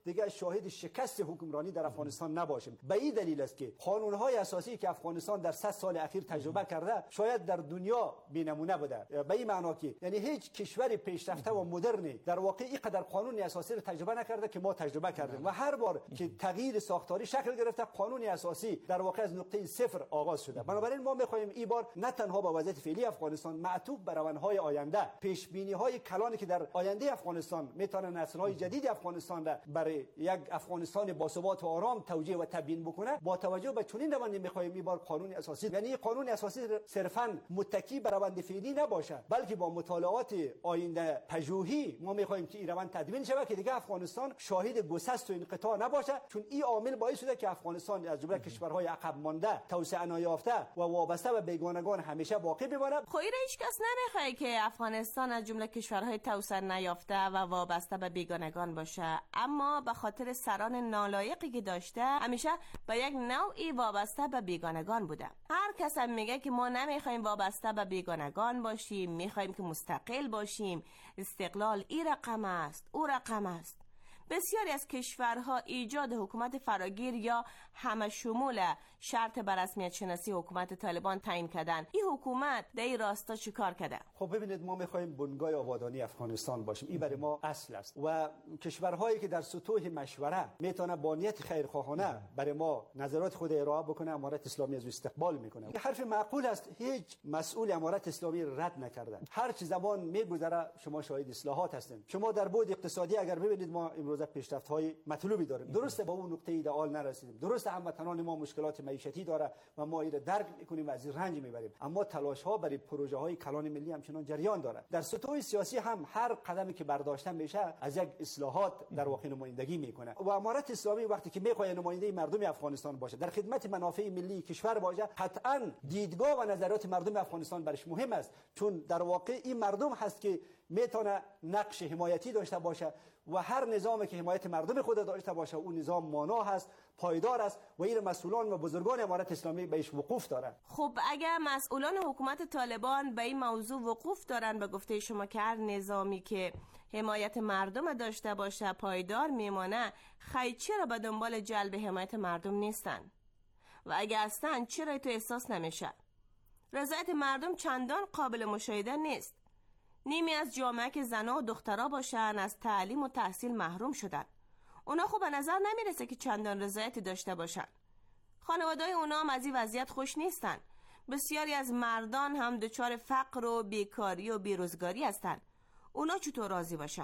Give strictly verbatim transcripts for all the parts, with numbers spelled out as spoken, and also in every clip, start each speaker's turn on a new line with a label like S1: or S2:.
S1: دیگه شاهد شکست حکمرانی در افغانستان نباشیم. به این دلیل است که قانون‌های اساسی که افغانستان در صد سال اخیر تجربه کرده شاید در دنیا بی‌نمونه بوده. به این معنا که یعنی هیچ کشور پیشرفته و مدرنی در واقع اینقدر قانون اساسی رو تجربه نکرده که ما تجربه کردیم و هر بار که تغییر ساختاری شکل گرفته قانون اساسی در واقع از نقطه صفر آغاز شده. بنابراین ما می‌خواهیم این بار نه تنها با وضعیت فعلی افغانستان معطوف بر روندهای آینده، پیش بینی‌های کلانی که در آینده افغانستان میتونه نسل‌های جدید افغانستان را برای یک افغانستان باثبات و آرام توجیه و تبیین بکنه. با توجه به چنین روندی می‌خواهیم این بار قانون اساسی، یعنی قانون اساسی صرفاً متکی بر روند فعلی نباشه، بلکه با مطالعات آینده پژوهی ما می‌خواهیم که این روند تدوین شود که دیگه افغانستان شاهد گسست و انقطاع نباشه، چون این عامل باعث شده که افغانستان از جمله کشورهای عقب مانده، توسعه نیافته و وابسته به بیگانگان همیشه باقی بماند.
S2: خب این هیچ کس نمیخواد که افغانستان از جمله کشورهای توسعه نیافته و وابسته به بیگانگان باشه، اما به خاطر سران نالایقی که داشته همیشه به یک نوعی وابسته به بیگانگان بوده. هر کس هم میگه که ما نمیخوایم وابسته به بیگانگان باشیم، میخوایم که مستقل باشیم، استقلال این رقم است او رقم است. بسیاری از کشورها ایجاد حکومت فراگیر یا همه شمول شرط بر رسمیت شناسی حکومت طالبان تعیین کردن. این حکومت در این راستا چیکار کرده؟
S1: خب ببینید، ما میخوایم بنگاه آبادانی افغانستان باشیم، این برای ما اصل است و کشورهایی که در سطوح مشوره میتونه با نیت خیرخواهانه برای ما نظرات خود ارائه بکنه، امارت اسلامی از استقبال میکنه. این حرف معقول است، هیچ مسئول امارت اسلامی رد نکردن. هر چه زمان میگذره شما شاهد اصلاحات هستین. شما در بعد اقتصادی اگر ببینید ما امروز پیشرفت‌های مطلوبی داریم. درسته با اون نقطه ایدئال نرسیدیم، درسته هموطنان ما مشکلات معیشتی داره و ما این درک میکنیم و از این رنج میبریم، اما تلاش‌ها برای پروژه‌های کلان ملی همچنان جریان داره. در سطوح سیاسی هم هر قدمی که برداشته میشه از یک اصلاحات در واقع نمایندگی میکنه و امارت اسلامی وقتی که میخواد نماینده مردم افغانستان باشه، در خدمت منافع ملی کشور باشه، قطعاً دیدگاه و نظرات مردم افغانستان برش مهم است، چون در واقع این مردم هست که میتونه نقش حمایتی داشته باشه و هر نظامی که حمایت مردم خود داشته باشه اون نظام مانا هست، پایدار است و این مسئولان و بزرگان امارت اسلامی بهش وقوف دارن.
S2: خب اگر مسئولان حکومت طالبان به این موضوع وقوف دارن، به گفته شما که هر نظامی که حمایت مردم داشته باشه پایدار میمانه، خیلی چرا به دنبال جلب حمایت مردم نیستن؟ و اگر هستن چرا تو احساس نمیشه؟ رضایت مردم چندان قابل مشاهده نیست. نیمی از جامعه که زنها و دخترها باشن از تعلیم و تحصیل محروم شدن. اونا خب به نظر نمیرسه که چندان رضایتی داشته باشن. خانواده‌های اونا هم از این وضعیت خوش نیستن. بسیاری از مردان هم دچار فقر و بیکاری و بیروزگاری هستن. اونا چطور راضی باشن؟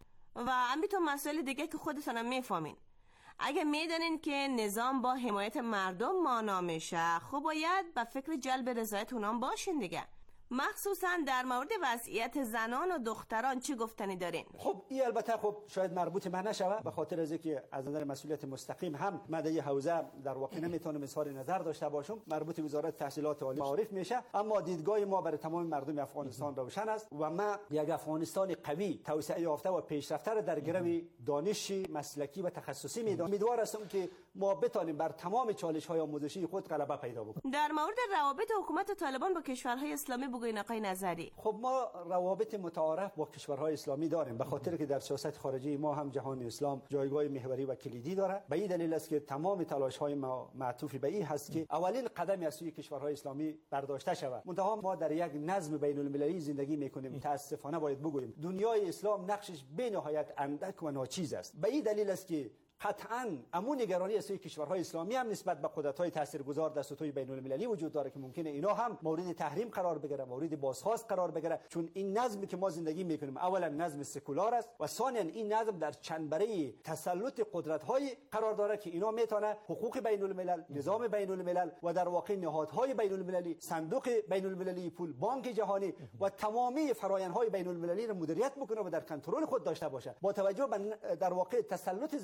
S2: و همینطور مسائل دیگه که خودتون هم میفهمین. اگه میدونین که نظام با حمایت مردم مانا میشه، خب باید به فکر جلب رضایت اونا باشین دیگه. مخصوصا در مورد وضعیت زنان و دختران چی گفتنی دارین؟
S1: خب این البته خب شاید مربوط من نشوه، به خاطر از اینکه از نظر مسئولیت مستقیم هم مدعی حوزه در واقع نمیتونم اظهار نظر داشته باشم، مربوط وزارت تحصیلات عالی معارف میشه، اما دیدگاه ما برای تمام مردم افغانستان روشن است و ما یک افغانستان قوی، توسعه یافته و پیشرفته را در گرو دانشی، مسلکی و تخصصی میدانم. امیدوار هستم که ما بتونیم بر تمام چالش‌های آموزشی خود غلبه پیدا بکنیم.
S2: در مورد روابط حکومت طالبان با کشورهای اسلامی بگوین آقای نظری.
S1: خب ما روابط متعارف با کشورهای اسلامی داریم، به خاطر که در سیاست خارجی ما هم جهان اسلام جایگاه محوری و کلیدی داره. به این دلیل است که تمام تلاش‌های ما معطوف به این هست که اولین قدمی از سوی کشورهای اسلامی برداشته شود. منتها ما در یک نظم بین‌المللی زندگی می‌کنیم، متأسفانه باید بگوییم دنیای اسلام نقشش بی‌نهایت اندک و ناچیز است. به این دلیل است که قطعاً امون نگرانی از سوی کشورهای اسلامی هم نسبت به قدرت‌های تاثیرگذار در سطوح بین‌المللی وجود داره که ممکنه اینا هم مورد تحریم قرار بگیره، مورد بازخواست قرار بگیره، چون این نظمی که ما زندگی میکنیم اولا نظم سکولار است و ثانیاً این نظم در چنبره تسلط قدرت‌های قرار داره که اینا میتونه حقوق بین‌الملل، نظام بین‌الملل و در واقع نهادهای بین‌المللی، صندوق بین‌المللی پول، بانک جهانی و تمامی فرآیندهای بین‌المللی را مدیریت بکنه و در کنترل خود داشته باشه. با توجه به در واقع تسلط ضعیفی که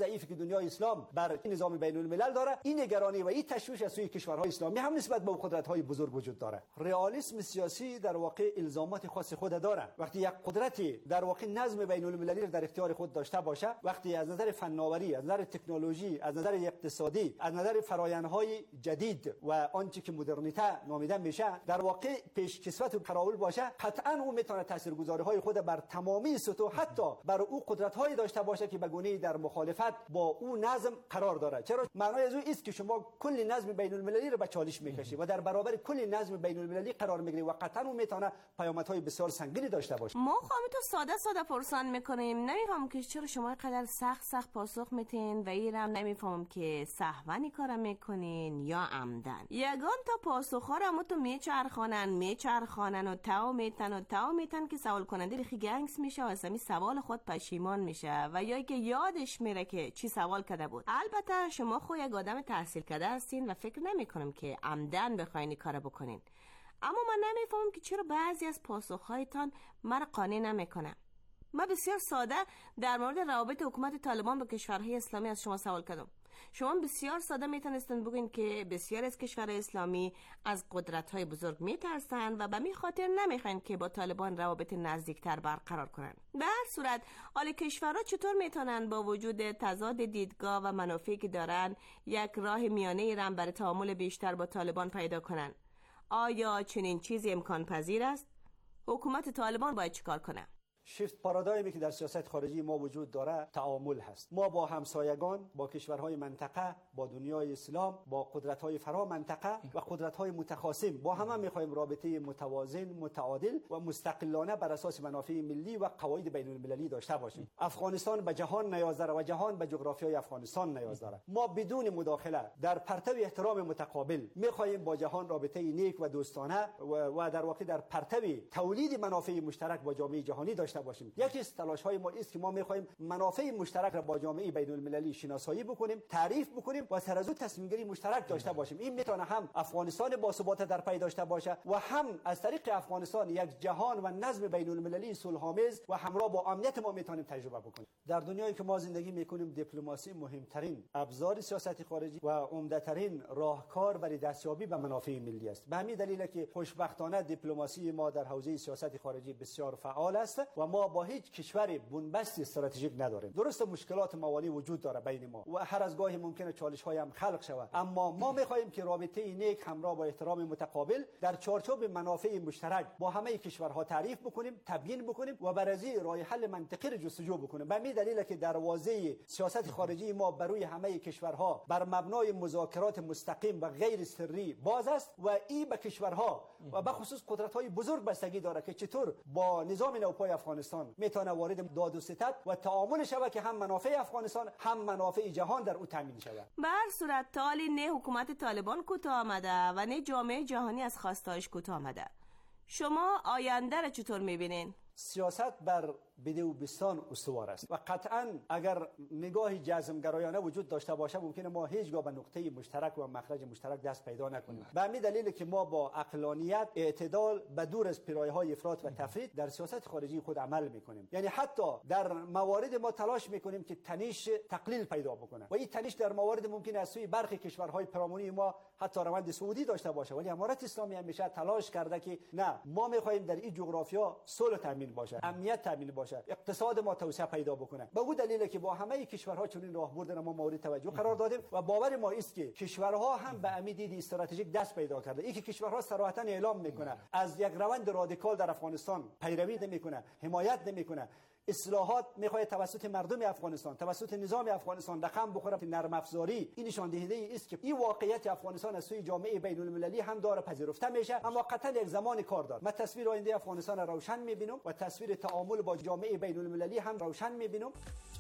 S1: دنیای اسلام بر نظام بین الملل داره، این نگرانی و این تشویش از سوی کشورهای اسلامی هم نسبت به قدرت‌های بزرگ وجود داره. رئالیسم سیاسی در واقع الزامات خاص خود داره. وقتی یک قدرتی در واقع نظم بین المللی در اختیار خود داشته باشه، وقتی از نظر فناوری، از نظر تکنولوژی، از نظر اقتصادی، از نظر فرآیندهای جدید و آنچه که مدرنیته نامیده میشه در واقع پیشکسوت و قراول باشه، قطعا او میتونه تاثیرگذاری‌های خود بر تمامی سطوح، حتی بر او قدرت‌های داشته باشه که به گونه‌ای در مخالفت با او نظم قرار داره. چرا؟ معنای از او است که شما کل نظم بین المللی رو به چالش میکشید و در برابر کل نظم بین المللی قرار میگیرید و قطعا او میتونه پیامدهای بسیار سنگینی داشته باشه.
S2: ما خواهم تو ساده ساده پرسان میکنیم، نمیفهمم که چرا شما اینقدر سخت سخت پاسخ میتین و ایرم نمیفهمم که سهوانی کار میکنین یا عمدن. یگان تا پاسخ ها رو تو میچرخانن میچرخانن و تاو میتن و تاو میتن که سوال کننده بخی گنگس میشه و از همین سوال خود پشیمان میشه و یا که یادش میره که چی سوال کرده بود. البته شما خود یک آدم تحصیل کرده هستین و فکر نمیکنم که عمدن بخواین کار بکنین، اما من نمیفهمم که چرا بعضی از پاسخهایتان مرا قانع نمیکنه. من بسیار ساده در مورد روابط حکومت طالبان با کشورهای اسلامی از شما سوال کردم. شما بسیار ساده میتونستن بگین که بسیار از کشورهای اسلامی از قدرت‌های بزرگ میترسن و به می خاطر نمیخواین که با طالبان روابط نزدیکتر برقرار کنن. به هر صورت حال کشورها چطور میتونن با وجود تضاد دیدگاه و منافعی که دارن یک راه میانه رم برای تعامل بیشتر با طالبان پیدا کنن؟ آیا چنین چیزی امکان پذیر است؟ حکومت طالبان باید چیکار کنه؟
S1: شیفت پارادایمی که در سیاست خارجی ما وجود داره تعامل هست. ما با همسایگان، با کشورهای منطقه، با دنیای اسلام، با قدرت‌های فرا منطقه و قدرت‌های متخاصم با همه می‌خوایم رابطه متوازن، متعادل و مستقلانه بر اساس منافع ملی و قواعد بین‌المللی داشته باشیم. افغانستان به جهان نیاز داره و جهان به جغرافیای افغانستان نیاز داره. ما بدون مداخله در پرتو احترام متقابل می‌خوایم با جهان رابطه نیک و دوستانه و, و در واقع در پرتو تولید منافع مشترک با جامعه جهانی داشته باشیم. یکی از تلاش‌های ما است که ما می‌خوایم منافع مشترک را با جامعه بین‌المللی شناسایی بکنیم، تعریف بکنیم و سر از او تصمیم‌گیری مشترک داشته باشیم. این میتونه هم افغانستان باثبات در پی داشته باشه و هم از طریق افغانستان یک جهان و نظم بین‌المللی صلح‌آمیز و همراه با امنیت ما میتونیم تجربه بکنیم. در دنیایی که ما زندگی می‌کنیم دیپلماسی مهمترین ابزار سیاست خارجی و عمده‌ترین راهکار برای دستیابی به منافع ملی است. به همین دلیل که خوشبختانه دیپلماسی ما در حوزه سیاست خارجی بسیار فعال است و ما با هیچ کشور بنبست استراتژیک نداریم. درسته مشکلات موالی وجود داره بین ما و هر از گاهی ممکنه چالش‌های هم خلق شود، اما ما می‌خواهیم که رابطه نیک همراه با احترام متقابل در چارچوب منافع مشترک با همه کشورها تعریف بکنیم، تبیین بکنیم و بر از این راه حل منطقی را جستجو بکنیم. به همین دلیل که دروازه سیاست خارجی ما برای همه کشورها بر مبنای مذاکرات مستقیم و غیر سری باز است و این به کشورها و به خصوص قدرت‌های بزرگ بستگی داره که چطور با نظام نوپای افغانستان میتونه وارد داد و ستد و تعامل شود که هم منافع افغانستان هم منافع جهان در او تامین شود.
S2: به هر صورت تالی نه حکومت طالبان کوتاه آمده و نه جامعه جهانی از خواسته‌اش کوتاه آمده. شما آینده را چطور می‌بینین؟
S1: سیاست بر بدوبستان استوار است و قطعا اگر نگاه جزمگرایانه وجود داشته باشه ممکنه ما هیچگاه به نقطه مشترک و مخرج مشترک دست پیدا نکنیم. به همین دلیل که ما با عقلانیت، اعتدال، به دور از پیرایه‌های افراط و تفرید در سیاست خارجی خود عمل میکنیم. یعنی حتی در موارد ما تلاش میکنیم که تنش تقلیل پیدا بکنه و این تنش در موارد ممکنه از سوی برخی کشورهای پیرامونی ما حتی روند سعودی داشته باشه، ولی امارت اسلامی همیشه تلاش کرده که نه، ما میخواهیم در این جغرافیا صلح تامین باشه، امنیت تامین باشه، اقتصاد ما توسعه پیدا بکنه. به اون دلیله که با همه کشورها چنین راهبرد ما مورد توجه قرار دادیم و باور ما است که کشورها هم به امید دید استراتژیک دست پیدا کرده. این که کشورها صراحتا اعلام میکنه از یک روند رادیکال در افغانستان پیروی نمیکنه، حمایت نمیکنه، اصلاحات میخواد توسط مردم افغانستان، توسط نظام افغانستان رقم بخوره، نرم افزاری، این نشان دهنده است که این واقعیت افغانستان از سوی جامعه بین المللی هم داره پذیرفته میشه، اما قطعا یک زمان کار داره. من تصویر آینده افغانستان را روشن میبینم و تصویر تعامل با جامعه بین المللی هم روشن میبینم.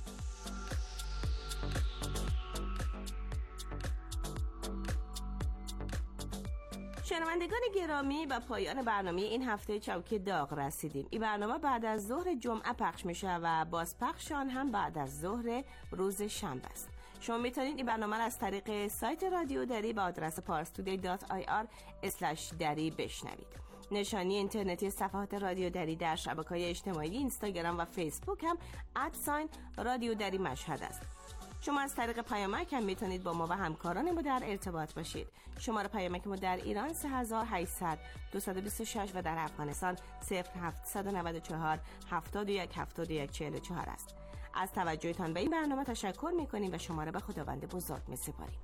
S2: شنوندگان گرامی، به پایان برنامه این هفته چوکی داغ رسیدیم. این برنامه بعد از ظهر جمعه پخش میشه و بازپخش آن هم بعد از ظهر روز شنبه است. شما میتونید این برنامه را از طریق سایت رادیو دری با آدرس پارستودی دات آی آر اسلش دری بشنوید. نشانی اینترنتی صفحات رادیو دری در شبکه‌های اجتماعی اینستاگرام و فیسبوک هم ات ساین رادیو دری مشهد است. شما از طریق پیامک هم میتونید با ما و همکاران ما در ارتباط باشید. شماره پیامک ما در ایران سه هزار و هشتصد دویست و بیست و شش و در افغانستان صفر هفتصد و نود و چهار هفتاد و یک هفتاد و یک چهل و چهار است. از توجهتان به این برنامه تشکر میکنیم و شما را به خداوند بزرگ میسپاریم.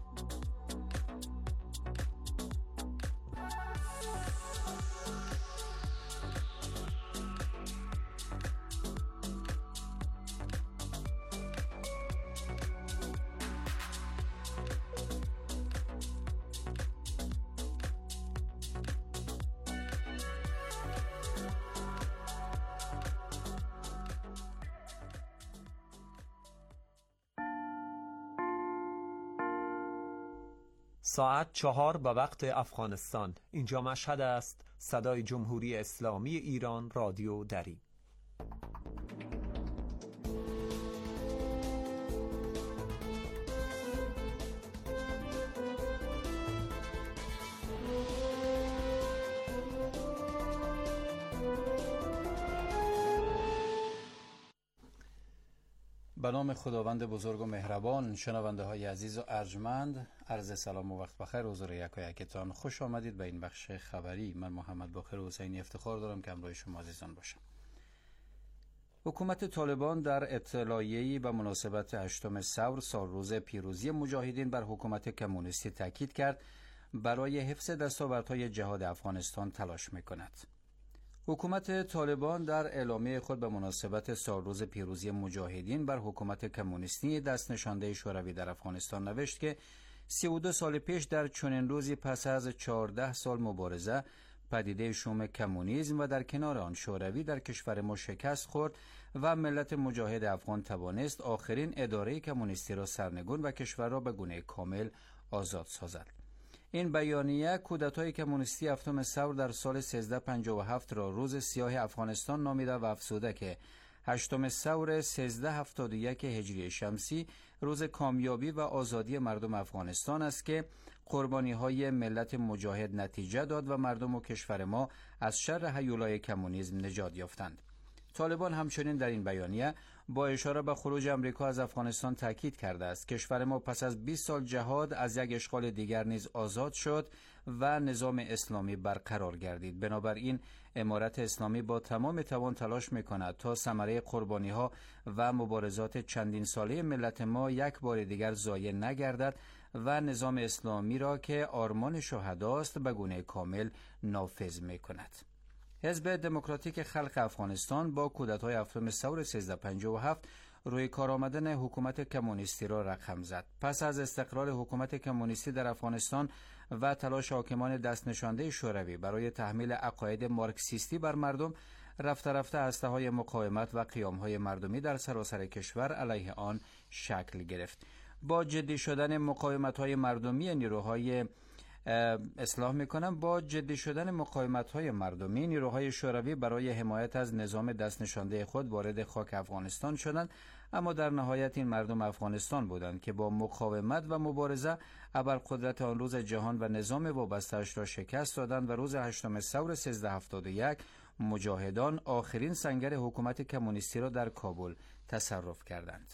S3: ساعت چهار به وقت افغانستان. اینجا مشهد است. صدای جمهوری اسلامی ایران رادیو دری.
S4: به نام خداوند بزرگ و مهربان. شنونده های عزیز و ارجمند، عرض سلام و وقت بخیر. حضور یکا یکتان خوش آمدید به این بخش خبری. من محمد باقر حسینی افتخار دارم که همراه شما عزیزان باشم. حکومت طالبان در اطلاعیه‌ای به مناسبت هشتم ثور سالروز پیروزی مجاهدین بر حکومت کمونیستی تاکید کرد برای حفظ دستاوردهای جهاد افغانستان تلاش می‌کند. حکومت طالبان در اعلامیه خود به مناسبت سالروز پیروزی مجاهدین بر حکومت کمونیستی دست نشانده شوروی در افغانستان نوشت که سی و دو سال پیش در چنین روزی پس از چهارده سال مبارزه پدیده شوم کمونیسم و در کنار آن شوروی در کشور ما شکست خورد و ملت مجاهد افغان توانست آخرین اداره کمونیستی را سرنگون و کشور را به گونه کامل آزاد سازد. این بیانیه کودتای کمونیستی هفتم ثور در سال سیزده پنجاه و هفت را روز سیاه افغانستان نامیده و افزوده که هشتم ثور سیزده هفتاد و یک هجری شمسی روز کامیابی و آزادی مردم افغانستان است که قربانی های ملت مجاهد نتیجه داد و مردم و کشور ما از شر هیولای کمونیسم نجات یافتند. طالبان همچنین در این بیانیه با اشاره به خروج امریکا از افغانستان تاکید کرده است کشور ما پس از بیست سال جهاد از یک اشغال دیگر نیز آزاد شد و نظام اسلامی برقرار گردید. بنابراین امارت اسلامی با تمام توان تلاش می‌کند تا ثمره قربانی‌ها و مبارزات چندین ساله ملت ما یک بار دیگر ضایع نگردد و نظام اسلامی را که آرمان شهداست به گونه کامل نافذ می‌کند. حزب دموکراتیک خلق افغانستان با کودتای هفتم ثور سیزده پنجاه و هفت روی کار آمدن حکومت کمونیستی را رقم زد. پس از استقرار حکومت کمونیستی در افغانستان و تلاش حاکمان دست نشانده شوروی برای تحمیل عقاید مارکسیستی بر مردم، رفته رفته هسته‌های مقاومت و قیام‌های مردمی در سراسر کشور علیه آن شکل گرفت. با جدی شدن مقاومت‌های مردمی نیروهای اصلاح میکنم با جدی شدن مقاومت‌های مردمی نیروهای شوروی برای حمایت از نظام دست نشانده خود وارد خاک افغانستان شدند، اما در نهایت این مردم افغانستان بودند که با مقاومت و مبارزه ابرقدرت آن روز جهان و نظام وابسته‌اش را شکست دادند و روز هشتم ثور سیزده هفتاد و یک مجاهدان آخرین سنگر حکومت کمونیستی را در کابل تصرف کردند.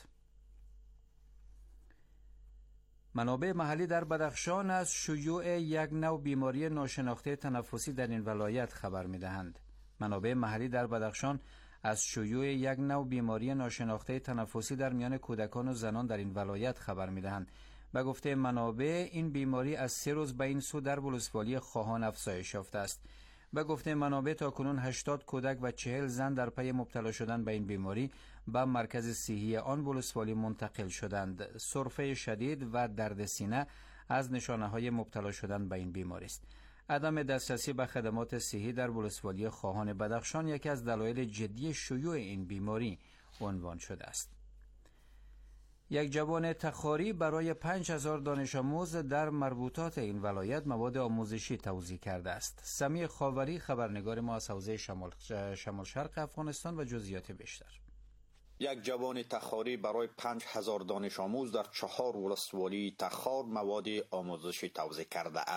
S4: منابع محلی در بدخشان از شیوع یک نوع بیماری ناشناخته تنفسی در این ولایت خبر می‌دهند. منابع محلی در بدخشان از شیوع یک نوع بیماری ناشناخته تنفسی در میان کودکان و زنان در این ولایت خبر می‌دهند. به گفته منابع این بیماری از سه روز به این سو در ولسوالی خواهان افزایش یافته است. به گفته منابع تاکنون هشتاد کودک و چهل زن در پی مبتلا شدن به این بیماری به مرکز صحی آن ولسوالی منتقل شدند. سرفه شدید و درد سینه از نشانه‌های مبتلا شدن به این بیماری است. عدم دسترسی به خدمات صحی در ولسوالی خواهان بدخشان یکی از دلایل جدی شیوع این بیماری عنوان شده است. یک جوان تخاری برای پنج هزار دانش آموز در مربوطات این ولایت مواد آموزشی توزیع کرده است. سمیع خاوری خبرنگار ما از حوزه شمال, شمال شرق افغانستان و جزئیات بیشتر.
S5: یک جوان تخاری برای پنج هزار دانش آموز در چهار ولسوالی تخار مواد آموزشی توزیع کرده است.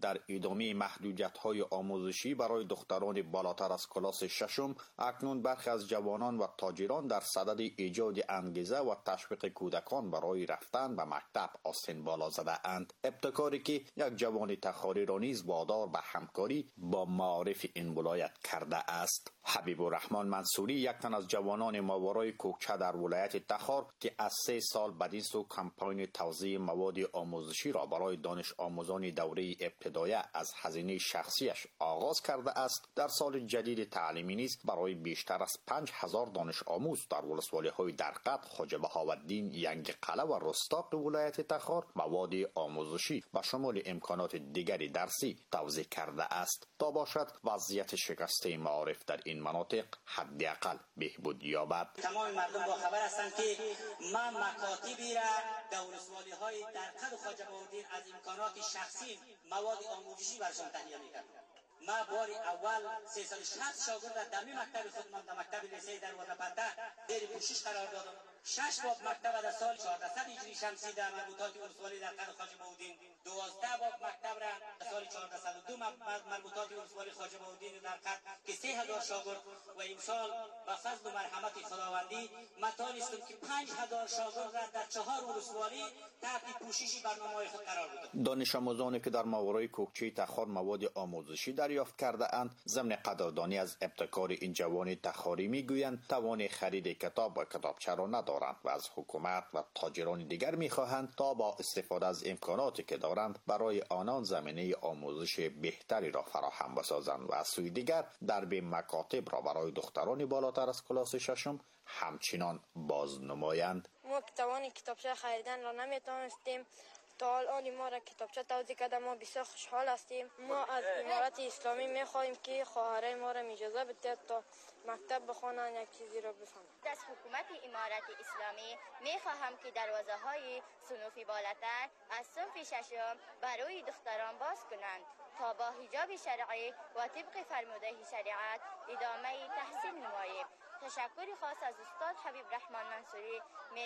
S5: در ادامه محدودیت‌های آموزشی برای دختران بالاتر از کلاس ششم، اکنون برخی از جوانان و تاجران در صدد ایجاد انگیزه و تشویق کودکان برای رفتن به مکتب آستین بالا زده اند. ابتکاری که یک جوان تخاری را نیز وادار به همکاری با معارف این ولایت کرده است. حبیب الرحمن منصوری یک تن از جوانان ماورای کوکچه در ولایت تخار که از سه سال بعد از کمپاین توزیع مواد آموزشی را برای دانش آموزان دوره ابتدایی از هزینه شخصیش آغاز کرده است، در سال جدید تعلیمی نیز برای بیشتر از پنج هزار دانش آموز در ولسوالی‌های درقد، خواجه بهاءالدین، ینگ قلعه و رستاق ولایت تخار مواد آموزشی و شمول امکانات دیگری درسی توزیع کرده است تا باشد وضعیت شکسته معارف در این مناطق حداقل بهبود یابد.
S6: تمام مردم با خبر هستند که ما مکاتبی را در ولسوالی‌های درقد و خواجه بهاءالدین از امکانات شخصی مواد آموزشی برشان تهیه می‌کردیم. ما بار اول سیصد و شصت شاگرد را در مکتب خود من در مکتب لیسه دروازه پته زیر پوشش قرار دادم. شش باب مکتب در سال چهارصد هجری شمسی در مربوطات ولسوالی درقد خواجه بهاءالدین، دوازده باب مکتب را در سال چهارصد و دو مربوطات ولسوالی خواجه بهاءالدین درقد که سه هزار شاگرد و امسال با فضل و مرحمت خداوندی ما توانستم که پنج هزار شاگرد را در چهار ولسوالی تحت پوشش برنامه‌های خود قرار بدم.
S5: دانش آموزانی که در ماورای کوکچه تخار مواد آموزشی دریافت کرده اند ضمن قدردانی از ابتکار این جوان تخاری میگویند توان خرید کتاب و کتابچه را ندارند و از حکومت و تاجران دیگر میخواهند تا با استفاده از امکاناتی که دارند برای آنان زمینه آموزش بهتری را فراهم بسازند و از سوی دیگر درب مکاتب را برای دختران بالاتر از کلاس ششم همچنان باز نمایند.
S7: ما که توان کتابچه خریدن را نمیتونستیم، تا الان ما را کتابچه توزیع کرده، ما بسیار خوشحال هستیم. ما از امارت اسلامی میخواهیم که خواهرای ما را اجازه بده تا مکتب بخوانن، یک چیزی را بفهمن.
S8: از حکومت امارت اسلامی میخواهم که دروازه های صنوف بالاتر از صنف ششم برای دختران باز کنند تا با حجاب شرعی و طبق فرموده شریعت ادامه تحصیل نماییم. تشکر خاص از استاد حبیب الرحمن منصوری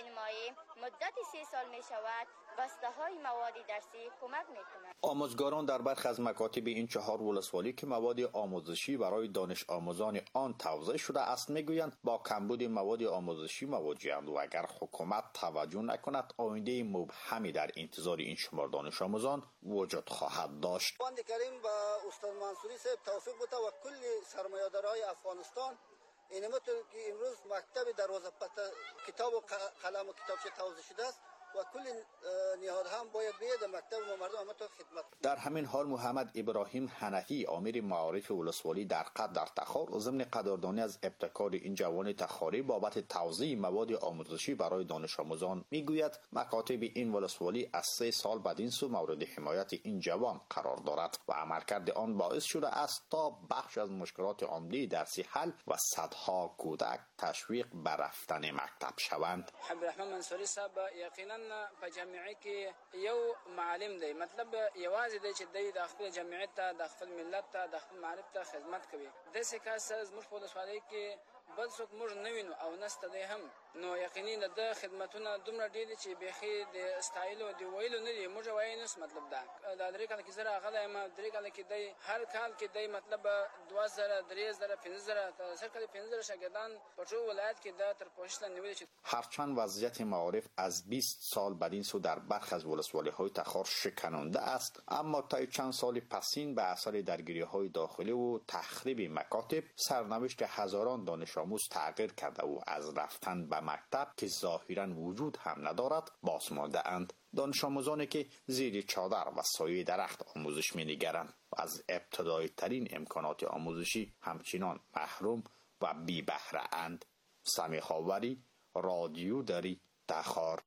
S8: می مدت سی سال می شود بسته های مواد درسی کمک می کنند.
S5: آموزگاران در برخی از مکاتب این چهار ولسوالی که مواد آموزشی برای دانش آموزان آن توزیع شده است میگویند با کمبود مواد آموزشی مواجهند و اگر حکومت توجه نکند آینده مبهمی در انتظار این شمار دانش آموزان وجود خواهد داشت.
S9: بنده کریم با استاد منصوری صاحب توفیق بده و کل سرمایه‌دارای افغانستان اینم تو که امروز مکتب دروازه پته کتاب و قلم و کتابچه توزیع شده است و کل نهادها هم باید بیاد مکتب و مردم هم تو خدمت.
S5: در همین حال محمد ابراهیم حنفی امیر معارف ولسوالی درقد در تخار ضمن قدردانی از ابتکار این جوان تخاری بابت توزیع مواد آموزشی برای دانش آموزان میگوید مکاتب این ولسوالی از سه سال بعد این سو مورد حمایت این جوان قرار دارد و عملکرد آن باعث شده است تا بخش از مشکلات عمده درسی حل و صدها کودک تشویق به رفتن مکتب شوند.
S10: حبیب الرحمن منصوری صاحب یقینا په جامعه کې یو معلم دی، مطلب یوازې دی چې دی د خپل جامعه ته د خپل ملت ته د خپل معرف ته خدمت کوي. داسې کس زموږ په ولسوالۍ کې بل څوک موږ نه وینو او نسته دی هم، نو یقیني د خدمتونه دومره ډېر دي چې بیخي د ستایلو د ویلو نه دي. موږ وایو نس مطلب دا د درې کاله کې زه راغلی یم، درې کاله کې دی هر کال کې دی مطلب دوه زره درې زره پنځه زره سر کله پنځه زره شاګردان په ټول ولایت کې د تر پوشش لاندې نیولي.
S5: هرچند وضعیت معارف از بیست سال بعد این سو در برخی از ولسوالی‌های تخار شکننده است، اما تا چند سال پسین به اثر درگیری‌های داخلی و تخریب مکاتب سرنوشت هزاران دانش آموز تغییر کرده و از رفتن به مکتب که ظاهراً وجود هم ندارد باز مانده اند. دانش آموزانی که زیر چادر و سایه درخت آموزش می‌نگرند و از ابتدایی ترین امکانات آموزشی همچنان محروم و بی بهره اند. سمیح آوری، رادیو دری، تخار.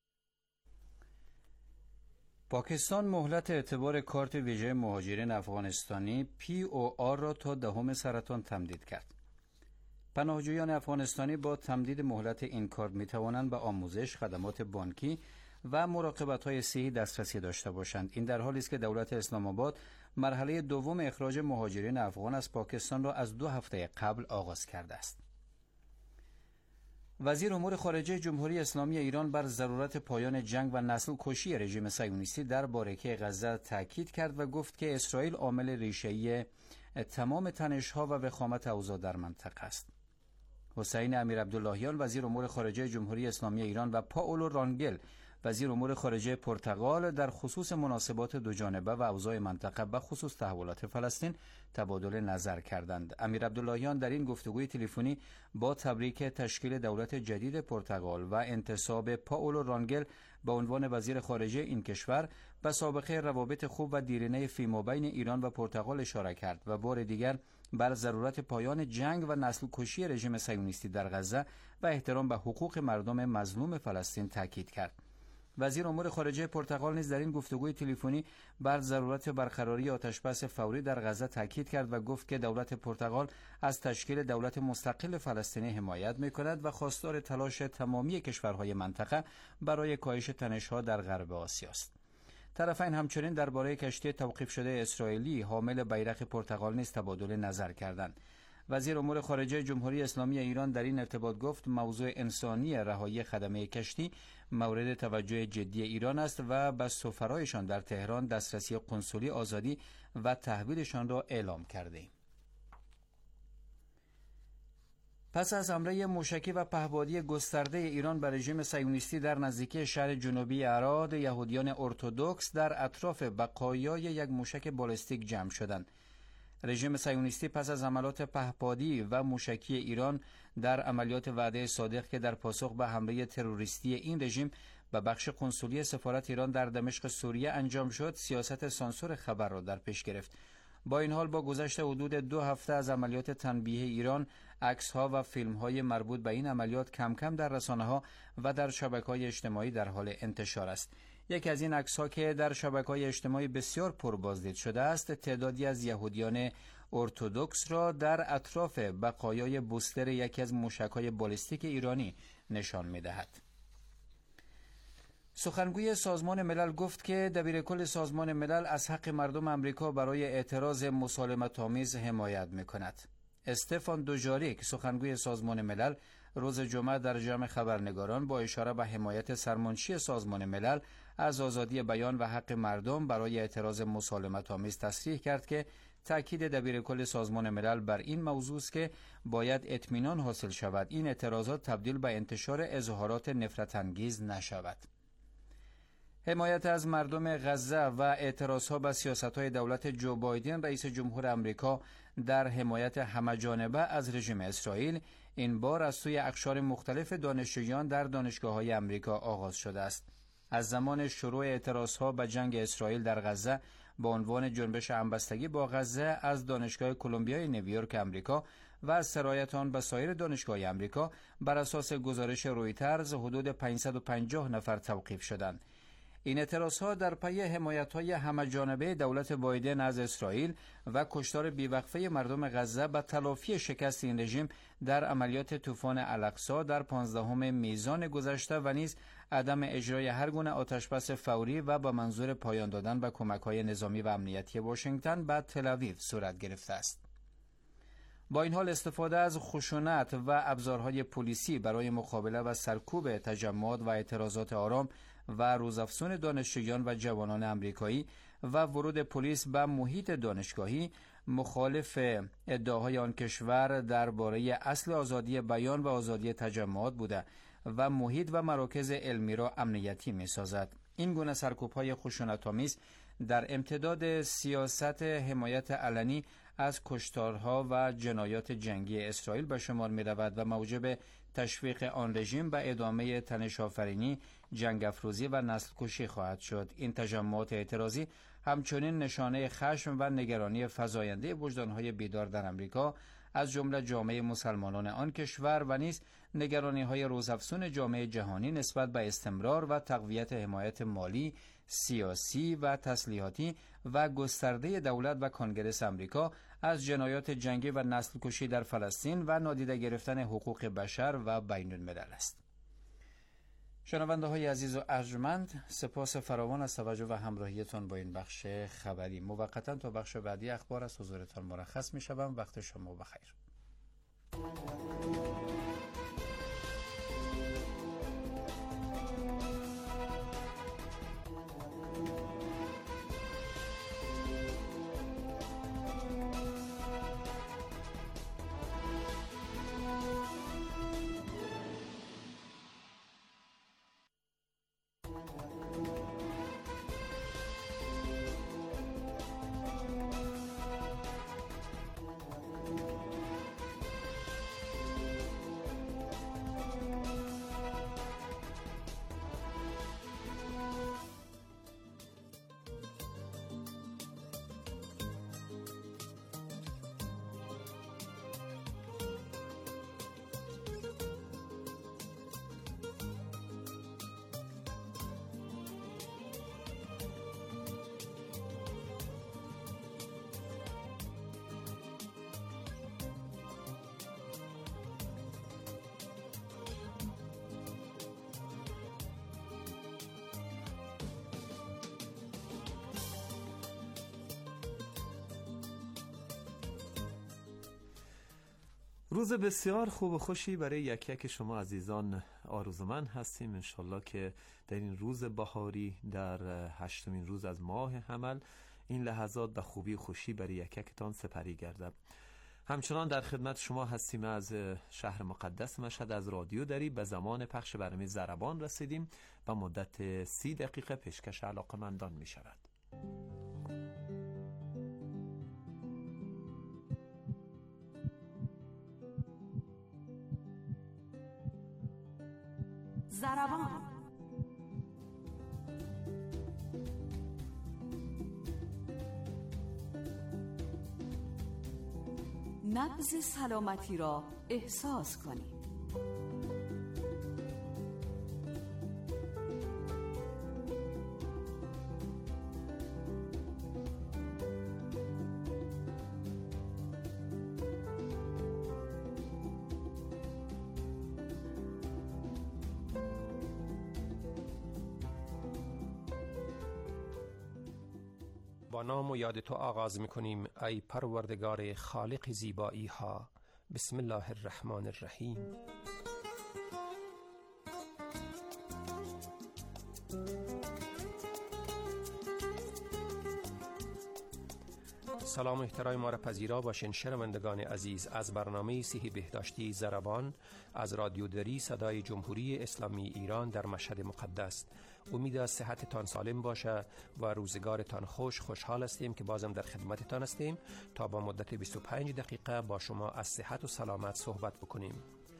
S4: پاکستان مهلت اعتبار کارت ویژه مهاجرین افغانستانی پی او آر را تا دهم سرطان تمدید کرد. پناهجویان افغانستانی با تمدید مهلت این کارت می توانند به آموزش، خدمات بانکی و مراقبت‌های صحی دسترسی داشته باشند. این در حالی است که دولت اسلام آباد مرحله دوم اخراج مهاجرین افغان از پاکستان را از دو هفته قبل آغاز کرده است. وزیر امور خارجه جمهوری اسلامی ایران بر ضرورت پایان جنگ و نسل کشی رژیم صهیونیستی در بارکه غزه تاکید کرد و گفت که اسرائیل عامل ریشه‌ای تمام تنش‌ها و وخامت اوضاع در منطقه است. حسین امیرعبداللهیان وزیر امور خارجه جمهوری اسلامی ایران و پائولو رانگل وزیر امور خارجه پرتغال در خصوص مناسبات دوجانبه و اوضاع منطقه به خصوص تحولات فلسطین تبادل نظر کردند. امیرعبداللهیان در این گفتگوی تلفنی با تبریک تشکیل دولت جدید پرتغال و انتصاب پائولو رانگل به عنوان وزیر خارجه این کشور به سابقه روابط خوب و دیرینه فیمابین ایران و پرتغال اشاره کرد و بار دیگر بر ضرورت پایان جنگ و نسل کشی رژیم صهیونیستی در غزه و احترام به حقوق مردم مظلوم فلسطین تاکید کرد. وزیر امور خارجه پرتغال نیز در این گفتگوی تلفنی بر ضرورت برقراری آتشبس فوری در غزه تاکید کرد و گفت که دولت پرتغال از تشکیل دولت مستقل فلسطینی حمایت می‌کند و خواستار تلاش تمامی کشورهای منطقه برای کاهش تنش‌ها در غرب آسیا است. طرفین همچنین درباره کشتی توقیف شده اسرائیلی حامل بیرق پرتغال نیز تبادل نظر کردند. وزیر امور خارجه جمهوری اسلامی ایران در این ارتباط گفت موضوع انسانی رهایی خدمه کشتی مورد توجه جدی ایران است و به سفرایشان در تهران دسترسی قنسولی آزادی و تحویلشان را اعلام کرده ایم. پس از حمله موشکی و پهپادی گسترده ایران به رژیم صهیونیستی در نزدیکی شهر جنوبی عراد، یهودیان ارتدوکس در اطراف بقایای یک موشک بالستیک جمع شدند. رژیم صهیونیستی پس از عملیات پهپادی و موشکی ایران در عملیات وعده صادق که در پاسخ به حمله تروریستی این رژیم به بخش قنسولی سفارت ایران در دمشق سوریه انجام شد، سیاست سانسور خبر را در پیش گرفت. با این حال با گذشت حدود دو هفته از عملیات تنبیه ایران، عکس‌ها و فیلم‌های مربوط به این عملیات کم کم در رسانه‌ها و در شبکه‌های اجتماعی در حال انتشار است. یکی از این عکس‌ها که در شبکه‌های اجتماعی بسیار پر بازدید شده است، تعدادی از یهودیان ارتدوکس را در اطراف بقایای بوستر یکی از موشک‌های بالستیک ایرانی نشان می‌دهد. سخنگوی سازمان ملل گفت که دبیرکل سازمان ملل از حق مردم آمریکا برای اعتراض مسالمت‌آمیز حمایت می‌کند. استفان دوژاریک سخنگوی سازمان ملل روز جمعه در جمع خبرنگاران با اشاره به حمایت سرمنشی سازمان ملل از آزادی بیان و حق مردم برای اعتراض مسالمت‌آمیز تصریح کرد که تأکید دبیرکل سازمان ملل بر این موضوع است که باید اطمینان حاصل شود این اعتراضات تبدیل به انتشار اظهارات نفرت انگیز نشود. حمایت از مردم غزه و اعتراضها به سیاست‌های دولت جو بایدن رئیس جمهور آمریکا در حمایت همه‌جانبه از رژیم اسرائیل این بار از سوی اقشار مختلف دانشجویان در دانشگاه‌های آمریکا آغاز شده است. از زمان شروع اعتراضها به جنگ اسرائیل در غزه با عنوان جنبش همبستگی با غزه از دانشگاه کلمبیای نیویورک آمریکا و از سرایت آن به سایر دانشگاه‌های آمریکا بر اساس گزارش رویترز حدود پانصد و پنجاه نفر توقیف شدند. این اعتراضها در پی حمایت‌های همه‌جانبه دولت بایدن از اسرائیل و کشتار بیوقفه مردم غزه به تلافی شکست این رژیم در عملیات طوفان الاقصی در پانزدهم میزان گذشته و نیز عدم اجرای هر گونه آتشبس فوری و با منظور پایان دادن به کمک‌های نظامی و امنیتی واشنگتن به تل‌آویو صورت گرفته است. با این حال استفاده از خشونت و ابزارهای پلیسی برای مقابله و سرکوب تجمعات و اعتراضات آرام و روزافزون دانشجویان و جوانان آمریکایی و ورود پلیس به محیط دانشگاهی مخالف ادعاهای آن کشور درباره اصل آزادی بیان و آزادی تجمعات بوده و محیط و مراکز علمی را امنیتی می‌سازد. این گونه سرکوب‌های خشونت‌آمیز در امتداد سیاست حمایت علنی از کشتارها و جنایات جنگی اسرائیل به شمار می‌رود و موجب تشویق آن رژیم به ادامه تنش‌آفرینی، جنگ افروزی و نسل کشی خواهد شد. این تجمعات اعتراضی همچنین نشانه خشم و نگرانی فزاینده وجدان‌های بیدار در آمریکا از جمله جامعه مسلمانان آن کشور و نیز نگرانی‌های روزافزون جامعه جهانی نسبت به استمرار و تقویت حمایت مالی، سیاسی و تسلیحاتی و گسترده دولت و کنگره آمریکا از جنایات جنگی و نسل کشی در فلسطین و نادیده گرفتن حقوق بشر و بین الملل است. شنونده های عزیز و ارجمند، سپاس فراوان از توجه و همراهیتان با این بخش خبری. موقتا تا بخش بعدی اخبار از حضورتان مرخص می شوم. وقت شما بخیر.
S3: روز بسیار خوب و خوشی برای یکی یک شما عزیزان آرزومند هستیم. انشالله که در این روز بهاری، در هشتمین روز از ماه حمل، این لحظات به خوبی و خوشی برای یک یکتان سپری گردد. همچنان در خدمت شما هستیم از شهر مقدس مشهد، از رادیو دری. به زمان پخش برنامه ضربان رسیدیم و مدت سی دقیقه پیشکش علاقه‌مندان می شود.
S11: ضربان. نبض سلامتی را احساس کنید.
S12: با نام و یاد تو آغاز می‌کنیم ای پروردگار خالق زیبایی ها. بسم الله الرحمن الرحیم. سلام و احترام ما را پذیرا باشین شنوندگان عزیز از برنامه صحی بهداشتی ضربان از رادیو دری صدای جمهوری اسلامی ایران در مشهد مقدس. امید است صحتتان سالم باشه و روزگارتان خوش. خوشحال هستیم که بازم در خدمتتان هستیم تا با مدت بیست و پنج دقیقه با شما از صحت و سلامت صحبت بکنیم.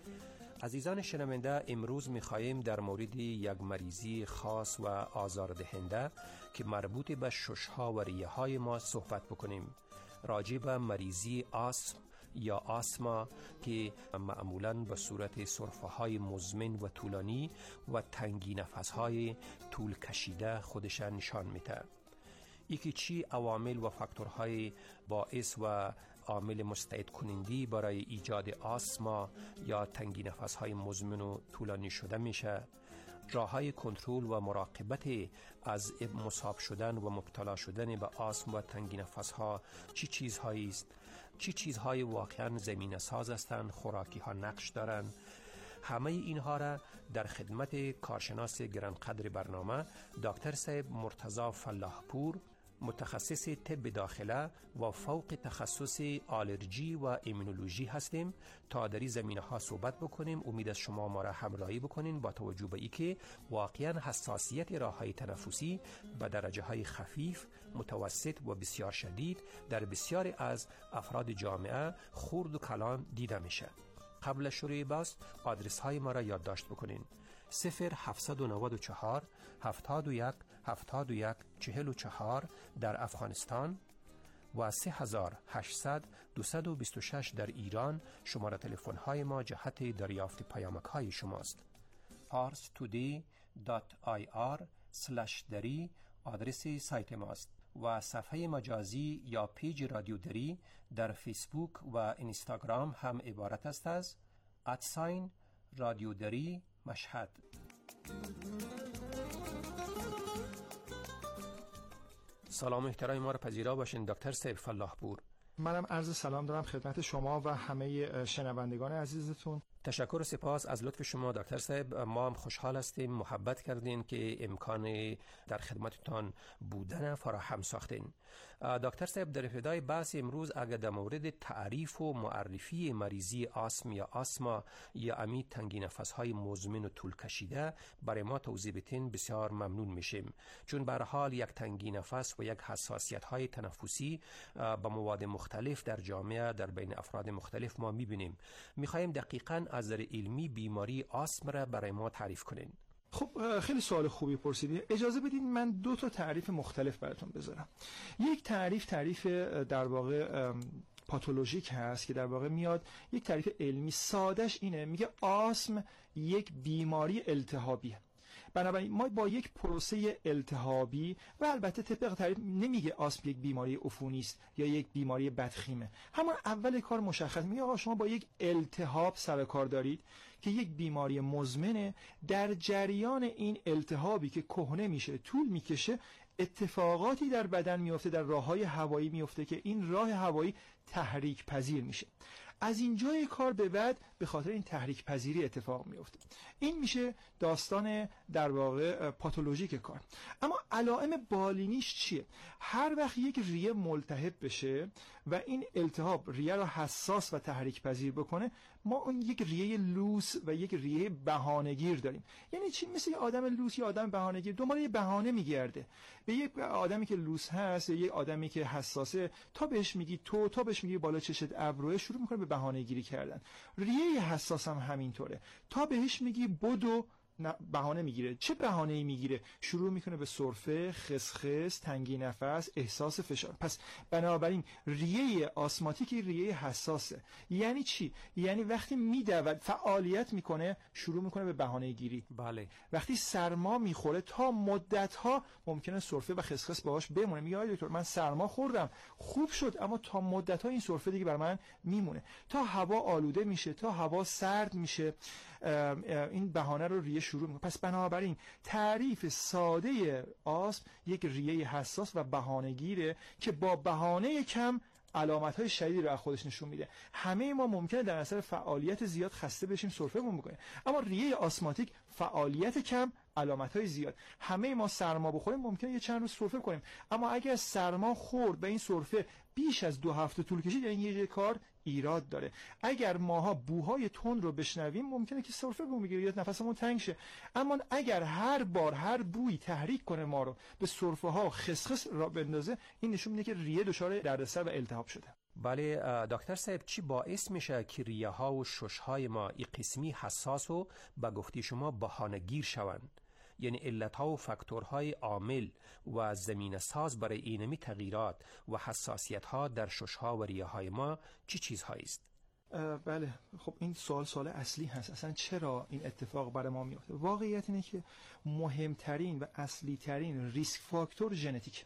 S12: عزیزان شنونده، امروز می‌خواهیم در مورد یک مریضی خاص و آزاردهنده که مربوط به شش‌ها و ریه‌های ما صحبت بکنیم. راجع به مریضی آسم یا آسما که معمولاً به صورت سرفه‌های مزمن و طولانی و تنگی نفس‌های طول کشیده خودش نشان میده. یکی چی عوامل و فاکتورهای باعث و عامل مستعد کنندی برای ایجاد آسما یا تنگی نفس‌های مزمن و طولانی شده میشه. راه‌های کنترل و مراقبت از مصاب شدن و مبتلا شدن به آسم و تنگی نفس‌ها چی چیزهایی است؟ چی چیزهای واقعاً زمینه ساز هستند؟ خوراکی ها نقش دارند؟ همه اینها را در خدمت کارشناس گرانقدر برنامه دکتر صاحب مرتضی فلاحپور، متخصص طب داخله و فوق تخصص آلرژی و ایمونولوژی هستیم تا در این زمینه ها صحبت بکنیم. امید است شما ما را همراهی بکنین با توجه به اینکه واقعا حساسیت راه‌های تنفسی به درجه های خفیف، متوسط و بسیار شدید در بسیاری از افراد جامعه خرد و کلان دیده میشه. قبل شروع بحث آدرس های ما را یادداشت بکنین: صفر هفتصد و نود و چهار هفتاد و یک هفتاد و یک چهل و چهار در افغانستان و سه هزار و هشتصد دویست و بیست و شش در ایران. شماره تلفن های ما جهت دریافت پیامک های شماست. پارس تودی دات آی آر سلش دری آدرس سایت ماست و صفحه مجازی یا پیج رادیو دری در فیسبوک و اینستاگرام هم عبارت است از ادساین رادیو دری مشهد. سلام و احترام ما را پذیرا باشین دکتر صاحب فلاحپور.
S13: منم عرض سلام دارم خدمت شما و همه شنوندگان عزیزتون.
S12: تشکر و سپاس از لطف شما دکتر صاحب. ما هم خوشحال هستیم محبت کردین که امکان در خدمتتان بودن فراهم ساختین. دکتر صاحب در ابتدای بحث امروز اگر در مورد تعریف و معرفی مریضی آسم یا آسما یا امی تنگی نفس‌های مزمن و طول کشیده برای ما توضیح بدین بسیار ممنون میشیم، چون به هر حال یک تنگی نفس و یک حساسیت‌های تنفسی با مواد مختلف در جامعه در بین افراد مختلف ما می‌بینیم. می‌خوایم دقیقاً از نظر علمی بیماری آسم را برای ما تعریف کنین.
S13: خب خیلی سوال خوبی پرسیدی. اجازه بدین من دو تا تعریف مختلف براتون بذارم. یک تعریف تعریف در واقع پاتولوژیک هست که در واقع میاد یک تعریف علمی سادهش اینه، میگه آسم یک بیماری التهابیه. بنابراین ما با یک پروسه التهابی و البته طبق تعریف نمیگه آسم یک بیماری عفونی است یا یک بیماری بدخیمه. همون اول کار مشخص میگه آقا شما با یک التهاب سر کار دارید که یک بیماری مزمنه. در جریان این التهابی که کهنه میشه طول میکشه اتفاقاتی در بدن میفته، در راههای هوایی میفته که این راه هوایی تحریک پذیر میشه. از اینجای کار به بعد به خاطر این تحریک پذیری اتفاق میفته. این میشه داستان در واقع پاتولوژیک کار. اما علائم بالینیش چیه؟ هر وقت یک ریه ملتهب بشه و این التهاب ریه رو حساس و تحریک پذیر بکنه، ما اون یک ریه لوس و یک ریه بهانه‌گیر داریم. یعنی چی؟ مثل یه آدم لوس یا آدم بهانه‌گیر دنبال یه بهانه میگرده. به یک آدمی که لوس هست یا یک آدمی که حساسه، تا بهش میگی تو، تا بهش میگی بالا چشت ابروه، شروع میکنه به بهانه‌گیری کردن. ریه حساس هم همینطوره، تا بهش میگی بدو بهانه میگیره. چه بهانه‌ای میگیره؟ شروع میکنه به سرفه، خسخس، تنگی نفس، احساس فشار. پس بنابراین ریه آسماتیک ریه حساسه. یعنی چی؟ یعنی وقتی میدود فعالیت میکنه شروع میکنه به بهانه گیری.
S12: بله.
S13: وقتی سرما میخوره تا مدت‌ها ممکنه سرفه و خسخس باهاش بمونه. میگه آقای دکتر من سرما خوردم خوب شد، اما تا مدت‌ها این سرفه دیگه بر من میمونه. تا هوا آلوده میشه، تا هوا سرد میشه، این بهانه رو ریه شروع میکنه. پس بنابراین تعریف ساده آسم یک ریه حساس و بهانه‌گیره که با بهانه کم علامت‌های شدیدی رو از خودش نشون میده. همه ما ممکنه در اثر فعالیت زیاد خسته بشیم، سرفه‌مون بکنه، اما ریه آسماتیک فعالیت کم، علامت‌های زیاد. همه ما سرما بخوریم ممکنه یه چند روز سرفه کنیم، اما اگر سرما خورد و این سرفه بیش از دو هفته طول کشید، یعنی یه کار ایراد داره. اگر ماها بوهای تند رو بشنویم ممکنه که سرفه بو بگیره یا نفسمون تنگ شه، اما اگر هر بار هر بویی تحریک کنه ما رو به سرفه ها خسخس را بندازه، این نشون میده که ریه دچار دردسر و التهاب شده.
S12: بله دکتر صاحب، چی باعث میشه که ریه ها و شش های ما این قسمی حساس و به گفته شما بهانه‌گیر شوند؟ یعنی علت ها و فاکتورهای عامل و زمینه ساز برای اینمی تغییرات و حساسیت ها در شش ها و ریه های ما چی چیزهایی است؟
S13: بله، خب این سوال سوال اصلی هست. اصلا چرا این اتفاق برای ما میفته؟ واقعیت اینه که مهمترین و اصلی ترین ریسک فاکتور ژنتیک،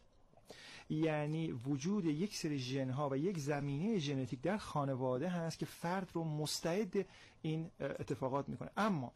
S13: یعنی وجود یک سری ژن ها و یک زمینه ژنتیک در خانواده هست که فرد رو مستعد این اتفاقات میکنه. اما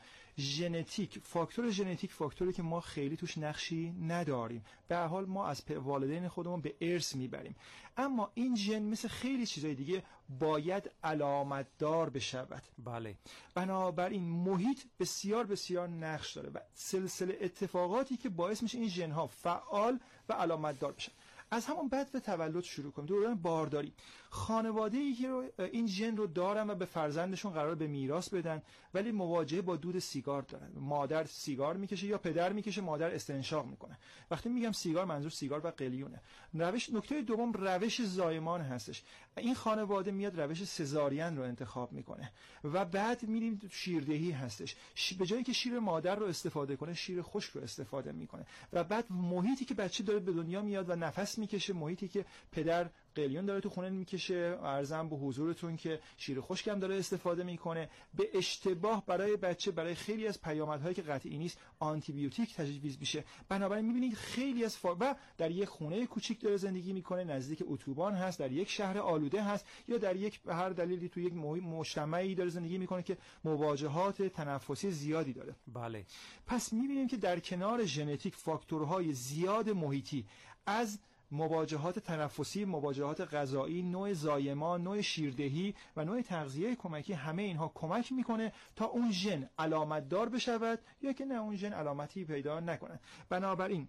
S13: ژنتیک، فاکتور ژنتیک فاکتوری که ما خیلی توش نقشی نداریم، به هر حال ما از والدین خودمون به ارث میبریم، اما این ژن مثل خیلی چیزای دیگه باید علامت دار بشود.
S12: بله.
S13: بنابراین محیط بسیار بسیار نقش داره و سلسله اتفاقاتی که باعث میشه این ژن ها فعال و علامت دار بشن. از همون بعد به تولد شروع کنیم. دوران بارداری، خانواده‌ای که این ژن رو دارن و به فرزندشون قرار به میراث بدن، ولی مواجهه با دود سیگار دارن. مادر سیگار میکشه یا پدر میکشه، مادر استنشاق میکنه. وقتی میگم سیگار منظور سیگار و قلیونه. روش نکته دوم روش زایمان هستش. این خانواده میاد روش سزارین رو انتخاب میکنه و بعد میریم شیردهی هستش. به جایی که شیر مادر رو استفاده کنه، شیر خشک رو استفاده میکنه و بعد محیطی که بچه داره به دنیا میاد و نفس میکشه، محیطی که پدر قلیون داره تو خونه میکشه، عرضم به حضورتون که شیر خشک هم داره استفاده میکنه، به اشتباه برای بچه برای خیلی از پیامدهایی که قطعی نیست آنتی بیوتیک تجویز میشه. بنابراین میبینید خیلی از فا... و در یک خونه کوچیک داره زندگی میکنه، نزدیک اتوبان هست، در یک شهر آلوده هست، یا در یک به هر دلیلی تو یک محیط مجتمعی داره زندگی میکنه که مواجهات تنفسی زیادی داره.
S12: بله.
S13: پس میبینیم که در کنار ژنتیک فاکتورهای زیاد محیطی، از مواجهات تنفسی، مواجهات غذایی، نوع زایمان، نوع شیردهی و نوع تغذیه کمکی، همه اینها کمک میکنه تا اون ژن علامت دار بشود یا که نه اون ژن علامتی پیدا نکنه. بنابراین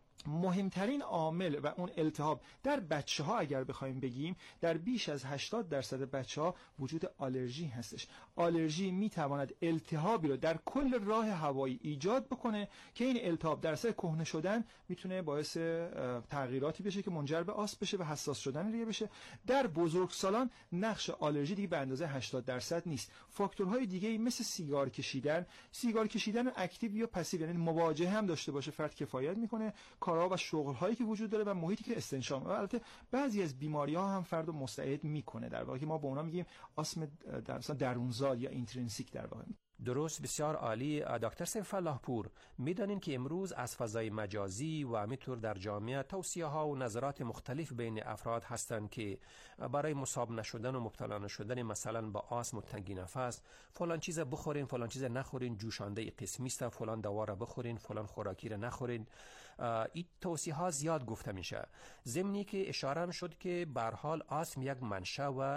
S13: مهمترین عامل و اون التهاب در بچه ها اگر بخوایم بگیم، در بیش از هشتاد درصد بچه ها وجود آلرژی هستش. آلرژی میتواند التهابی رو در کل راه هوایی ایجاد بکنه که این التهاب در اثر کهنه شدن میتونه باعث تغییراتی بشه که منجر به آسم بشه و حساس شدن ریه بشه. در بزرگسالان نقش آلرژی دیگه به اندازه هشتاد درصد نیست. فاکتورهای دیگه مثل سیگار کشیدن، سیگار کشیدن اکتیو یا پسیو، یعنی مواجهه هم داشته باشه، فرد کفایت میکنه. کارها و شغل‌هایی که وجود داره و محیطی که استنشاق، البته بعضی از بیماری‌ها هم فرد رو مستعد میکنه، در واقع ما به اونا میگیم آسم در مثلا درونزاد یا اینترینسیک در واقع.
S12: درست، بسیار عالی. دکتر سیف الله پور، میدانین که امروز از فضای مجازی و همینطور در جامعه توصیه ها و نظرات مختلف بین افراد هستند که برای مصاب نشدن و مبتلا نشدن مثلا با آسم و تنگی نفس فلان چیز بخورین، فلان چیز نخورین، جوشانده قسمی است، فلان دوا را بخورین، فلان خوراکی را نخورین. این توصیه ها زیاد گفته میشه، ضمنی که اشاره هم شد که به هر حال آسم یک منشأ و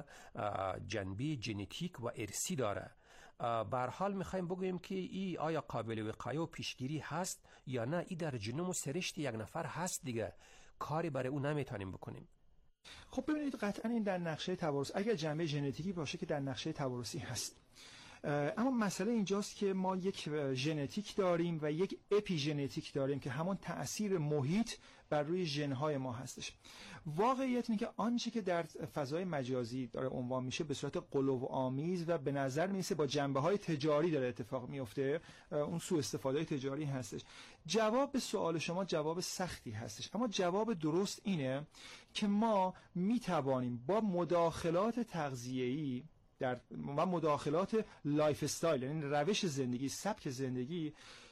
S12: جنبه ژنتیک و ارثی داره. به هر حال میخوایم بگوییم که ای آیا قابل وقایه و پیشگیری هست یا نه؟ ای در ژنوم و سرشت یک نفر هست دیگه، کاری برای اون نمیتونیم بکنیم.
S13: خب ببینید، قطعا این در نقشه توارث اگر جنبه ژنتیکی باشه که در نقشه توارثی هست، اما مسئله اینجاست که ما یک ژنتیک داریم و یک اپی ژنتیک داریم که همون تأثیر محیط بر روی ژن‌های ما هستش. واقعیت اینه که آنچه که در فضای مجازی داره عنوان میشه به صورت غلوآمیز و به نظر میرسه با جنبه‌های تجاری داره اتفاق میفته، اون سوء استفاده تجاری هستش. جواب به سوال شما جواب سختی هستش، اما جواب درست اینه که ما میتوانیم با مداخلات تغذیه‌ای در و مداخلات لایف استایل، یعنی روش زندگی، سبک زندگی،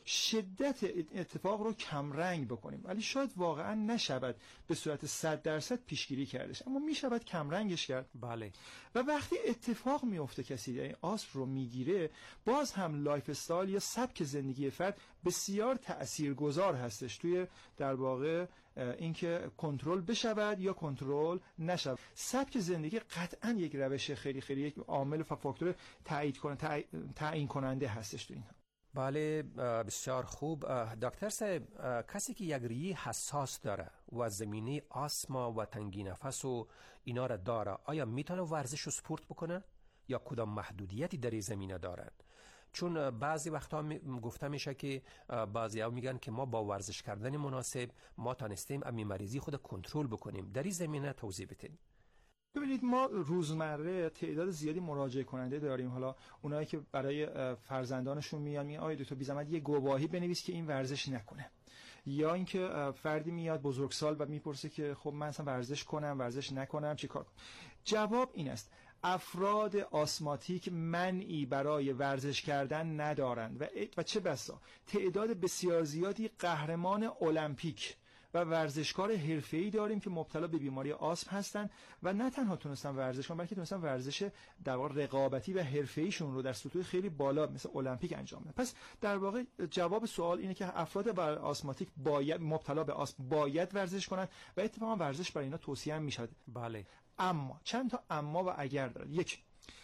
S13: شدت اتفاق رو کم رنگ بکنیم. ولی شاید واقعا نشود به صورت صد درصد پیشگیری کردش، اما میشود کم رنگش کرد.
S12: بله.
S13: و وقتی اتفاق میفته کسی یعنی آسم رو میگیره، باز هم لایف استایل یا سبک زندگی فرد بسیار تاثیرگذار هستش توی در واقع اینکه کنترل بشود یا کنترل نشود. سبک زندگی قطعا یک روش خیلی خیلی یک عامل و فاکتور تایید کننده تعیین کننده هستش تو این.
S12: بله، بسیار خوب. دکتر صاحب، کسی که یک ریه حساس داره و زمینه آسما و تنگی نفس و اینا را داره، آیا میتونه ورزش و سپورت بکنه یا کدام محدودیتی در این زمینه دارن؟ چون بعضی وقتا گفته میشه که بعضی ها میگن که ما با ورزش کردن مناسب ما تانستیم امی مریضی خود کنترل بکنیم. در این زمینه توضیح بدین.
S13: ببینید، ما روزمره تعداد زیادی مراجعه کننده داریم. حالا اونایی که برای فرزندانشون میان میگن آید تو بی زحمت یه گواهی بنویس که این ورزش نکنه، یا اینکه فردی میاد بزرگسال و میپرسه که خب من اصلا ورزش کنم ورزش نکنم چی کار کنم. جواب این است: افراد آسماتیک منعی برای ورزش کردن ندارند و و چه بسا تعداد بسیار زیادی قهرمان المپیک و ورزشکار حرفه‌ای داریم که مبتلا به بیماری آسم هستند و نه تنها تونستن ورزش کنن بلکه تونستن ورزش در واقع رقابتی و حرفه‌ایشون رو در سطوح خیلی بالا مثل المپیک انجام بدن. پس در واقع جواب سوال اینه که افراد بر آسماتیک باید مبتلا به آسم باید ورزش کنن و اتفاقا ورزش برای اینا توصیه هم میشه.
S12: بله.
S13: اما چند تا اما و اگر داره. یک،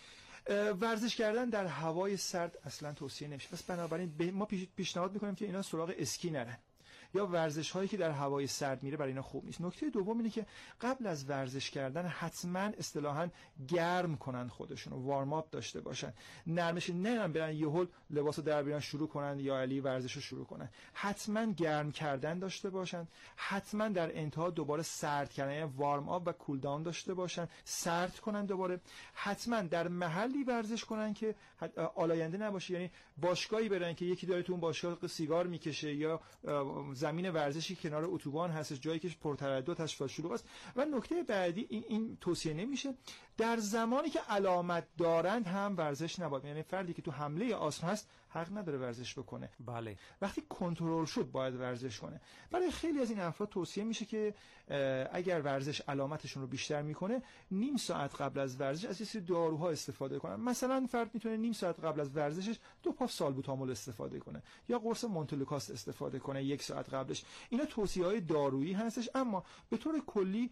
S13: ورزش کردن در هوای سرد اصلا توصیه نمیشه. پس بنابراین ما پیشنهاد میکنیم که اینا سراغ اسکی نرن یا ورزش هایی که در هوای سرد میره برای اینا خوب نیست. نکته دوم اینه که قبل از ورزش کردن حتما اصطلاحاً گرم کنن خودشون، وارم آپ داشته باشن، نرمش نه برن یهو لباسو در بیارن شروع کنن یا علی ورزشو شروع کنن. حتما گرم کردن داشته باشن، حتما در انتها دوباره سرد کردن، یعنی وارم آپ و کول داون داشته باشن، سرد کنن دوباره. حتما در محلی ورزش کنن که آلاینده نباشه، یعنی باشگاهی برن که یکی داره تو اون باشگاه سیگار میکشه یا زمین ورزشی کنار اتوبان هستش، جایی که پرتردد هست و شلوغ است. و نکته بعدی این, این توصیه نمیشه در زمانی که علامت دارند هم ورزش نباید، یعنی فردی که تو حمله آسم هست حق نداره ورزش بکنه.
S12: بله.
S13: وقتی کنترل شد باید ورزش کنه. برای خیلی از این افراد توصیه میشه که اگر ورزش علامتشون رو بیشتر میکنه نیم ساعت قبل از ورزش از یه سری داروها استفاده کنن. مثلا فرد میتونه نیم ساعت قبل از ورزشش دو پاف سالبوتامول استفاده کنه یا قرص مونتلوکاست استفاده کنه یک ساعت قبلش. اینا توصیه‌های دارویی هستش، اما به طور کلی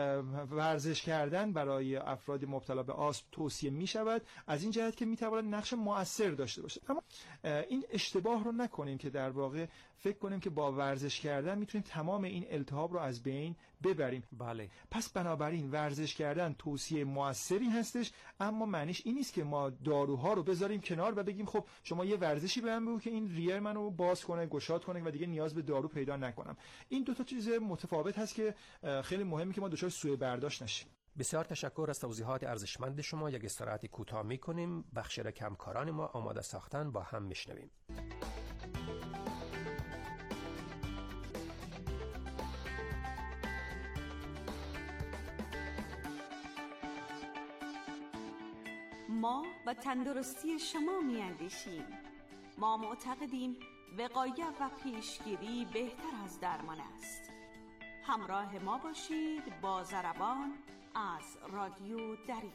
S13: ورزش کردن برای افراد مبتلا به آسم توصیه میشود از این جهت که میتواند نقش مؤثر داشته باشه. اما این اشتباه رو نکنیم که در واقع فکر کنیم که با ورزش کردن میتونیم تمام این التهاب رو از بین ببریم.
S12: بله.
S13: پس بنابراین ورزش کردن توصیه موثری هستش، اما معنیش این نیست که ما داروها رو بذاریم کنار و بگیم خب شما یه ورزشی به من بگو که این ریه منو باز کنه، گشاد کنه و دیگه نیاز به دارو پیدا نکنم. این دو تا چیز متفاوت هست که خیلی مهمه که ما دچار سوء برداشت نشیم.
S12: بسیار تشکر از توضیحات ارزشمند شما. یک استراحت کوتاه می‌کنیم، بخش را که همکاران ما آماده ساختن با هم میشنویم.
S11: ما و تندرستی شما می‌اندیشیم. ما معتقدیم وقایت و پیشگیری بهتر از درمان است. همراه ما باشید با ضربان از رادیو دری.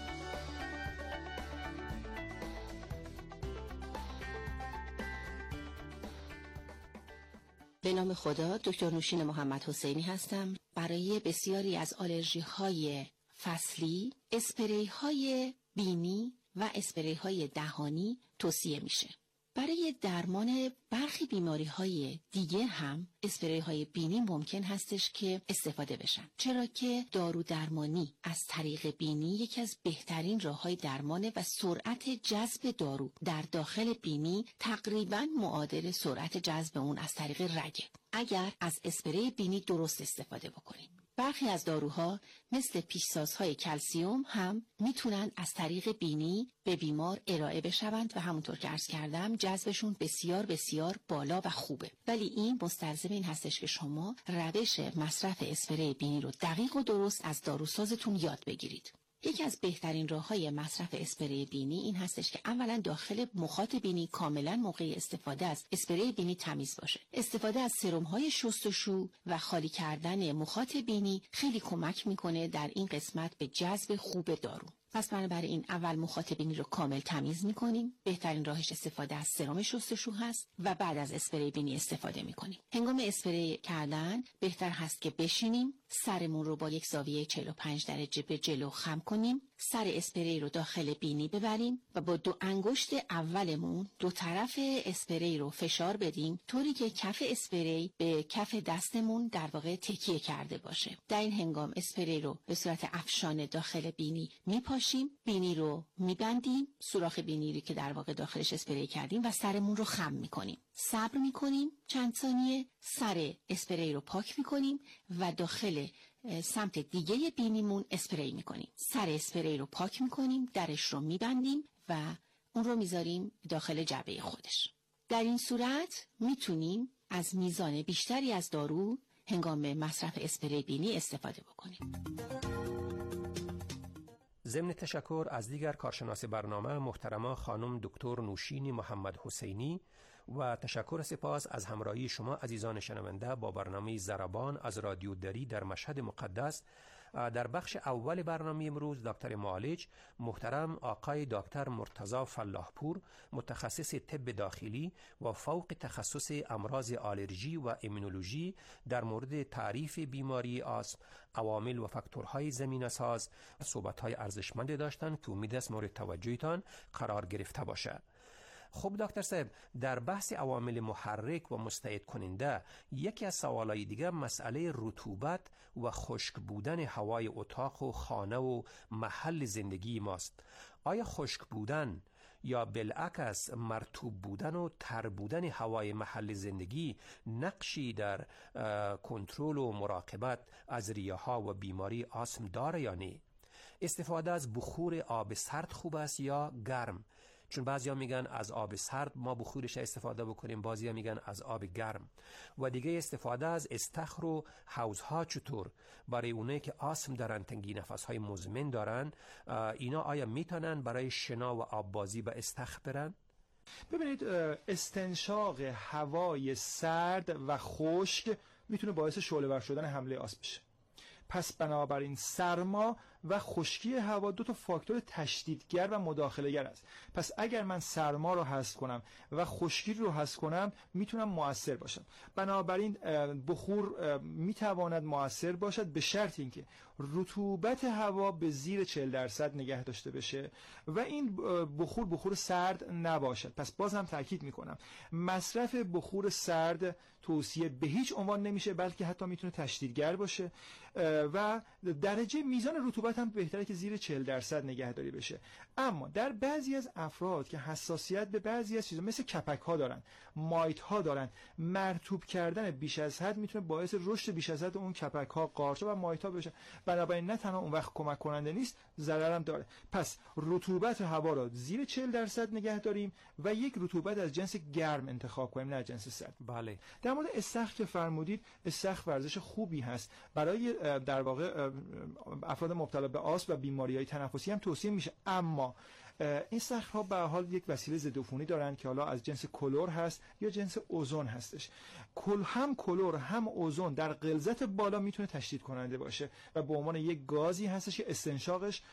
S14: به نام خدا، دکتر نوشین محمد حسینی هستم. برای بسیاری از آلرژی های فصلی، اسپری های بینی و اسپری های دهانی توصیه میشه. برای درمان برخی بیماری های دیگه هم اسپری های بینی ممکن هستش که استفاده بشن، چرا که دارو درمانی از طریق بینی یکی از بهترین راه‌های درمانه و سرعت جذب دارو در داخل بینی تقریباً معادل سرعت جذب اون از طریق رگه اگر از اسپری بینی درست استفاده بکنیم. برخی از داروها مثل پیشسازهای کلسیوم هم میتونن از طریق بینی به بیمار ارائه بشوند و همونطور که عرض کردم جذبشون بسیار بسیار بالا و خوبه. ولی این مستلزم این هستش که شما روش مصرف اسپری بینی رو دقیق و درست از داروسازتون یاد بگیرید. یکی از بهترین راه‌های مصرف اسپری بینی این هستش که اولا داخل مخاط بینی کاملا موقع استفاده از اسپری بینی تمیز باشه. استفاده از سرم‌های شستشو و خالی کردن مخاط بینی خیلی کمک میکنه در این قسمت به جذب خوب دارو. پس بنابراین اول مخاط بینی رو کامل تمیز میکنیم. بهترین راهش استفاده از سرم شستشو هست و بعد از اسپری بینی استفاده میکنیم. هنگام اسپری کردن بهتر هست که بشینیم، سرمون رو با یک زاویه چهل و پنج درجه به جلو خم کنیم، سر اسپری رو داخل بینی ببریم و با دو انگشت اولمون دو طرف اسپری رو فشار بدیم طوری که کف اسپری به کف دستمون در واقع تکیه کرده باشه. در این هنگام اسپری رو به صورت افشانه داخل بینی میپاشیم، بینی رو میبندیم، سوراخ بینی رو که در واقع داخلش اسپری کردیم و سرمون رو خم میکنیم. صبر میکنیم چند ثانیه، سر اسپری رو پاک میکنیم و داخل سمت دیگه بینیمون اسپری میکنیم. سر اسپری رو پاک میکنیم، درش رو میبندیم و اون رو میذاریم داخل جعبه خودش. در این صورت میتونیم از میزان بیشتری از دارو هنگام مصرف اسپری بینی استفاده بکنیم.
S12: ضمن تشکر از دیگر کارشناس برنامه محترمه خانم دکتر نوشین محمد حسینی و تشکر سپاس از همراهی شما عزیزان شنونده با برنامه ضربان از رادیو دری در مشهد مقدس. در بخش اول برنامه امروز دکتر معالج محترم آقای دکتر مرتضی فلاحپور متخصص طب داخلی و فوق تخصص امراض آلرژی و ایمونولوژی در مورد تعریف بیماری آسم، عوامل و فاکتورهای زمینه‌ساز صحبت‌های ارزشمند داشتند که امید است مورد توجهتان قرار گرفته باشد. خب دکتر صاحب، در بحث عوامل محرک و مستعد کننده یکی از سوالای دیگه مسئله رطوبت و خشک بودن هوای اتاق و خانه و محل زندگی ماست. آیا خشک بودن یا بالعکس مرطوب بودن و تر بودن هوای محل زندگی نقشی در کنترل و مراقبت از ریه‌ها و بیماری آسم داره یا نه؟ استفاده از بخور آب سرد خوب است یا گرم؟ چون بعضیا میگن از آب سرد ما بخورش استفاده بکنیم، بعضیا میگن از آب گرم. و دیگه استفاده از استخر و حوضها چطور؟ برای اونایی که آسم دارن، تنگی نفسهای مزمن دارن، اینا آیا میتونن برای شنا و آببازی به استخر برن؟
S13: ببینید، استنشاق هوای سرد و خشک میتونه باعث شعله‌ور شدن حمله آسم بشه. پس بنابراین سرما و خشکی هوا دو تا فاکتور تشدیدگر و مداخله‌گر است. پس اگر من سرما رو حذف کنم و خشکی رو حذف کنم میتونم مؤثر باشم. بنابراین بخور میتواند مؤثر باشد به شرط اینکه رطوبت هوا به زیر چهل درصد نگه داشته بشه و این بخور بخور سرد نباشد. پس باز هم تاکید میکنم مصرف بخور سرد توصیه به هیچ عنوان نمیشه، بلکه حتی میتونه تشدیدگر باشه و درجه میزان رطوبت هم بهتره که زیر چهل درصد نگهداری بشه. اما در بعضی از افراد که حساسیت به بعضی از چیزا مثل کپک ها دارن، مایت ها دارن، مرطوب کردن بیش از حد میتونه باعث رشد بیش از حد اون کپک ها، قارچ و مایت ها بشه. بنابراین نه تنها اون وقت کمک کننده نیست، ضرر هم داره. پس رطوبت هوا را زیر چهل درصد نگه داریم و یک رطوبت از جنس گرم انتخاب کنیم، نه جنس سرد.
S12: بله.
S13: در مورد استخر که فرمودید، استخر ورزش خوبی هست برای در واقع افراد مبتلا به آسم و بیماری‌های تنفسی هم توصیه میشه، اما این صخره‌ها به هر حال یک وسیله ضد عفونی دارن که حالا از جنس کلور هست یا جنس اوزون هستش. کل هم کلور هم اوزون در غلظت بالا میتونه تشدید کننده باشه و به عنوان یک گازی هستش که استنشاقش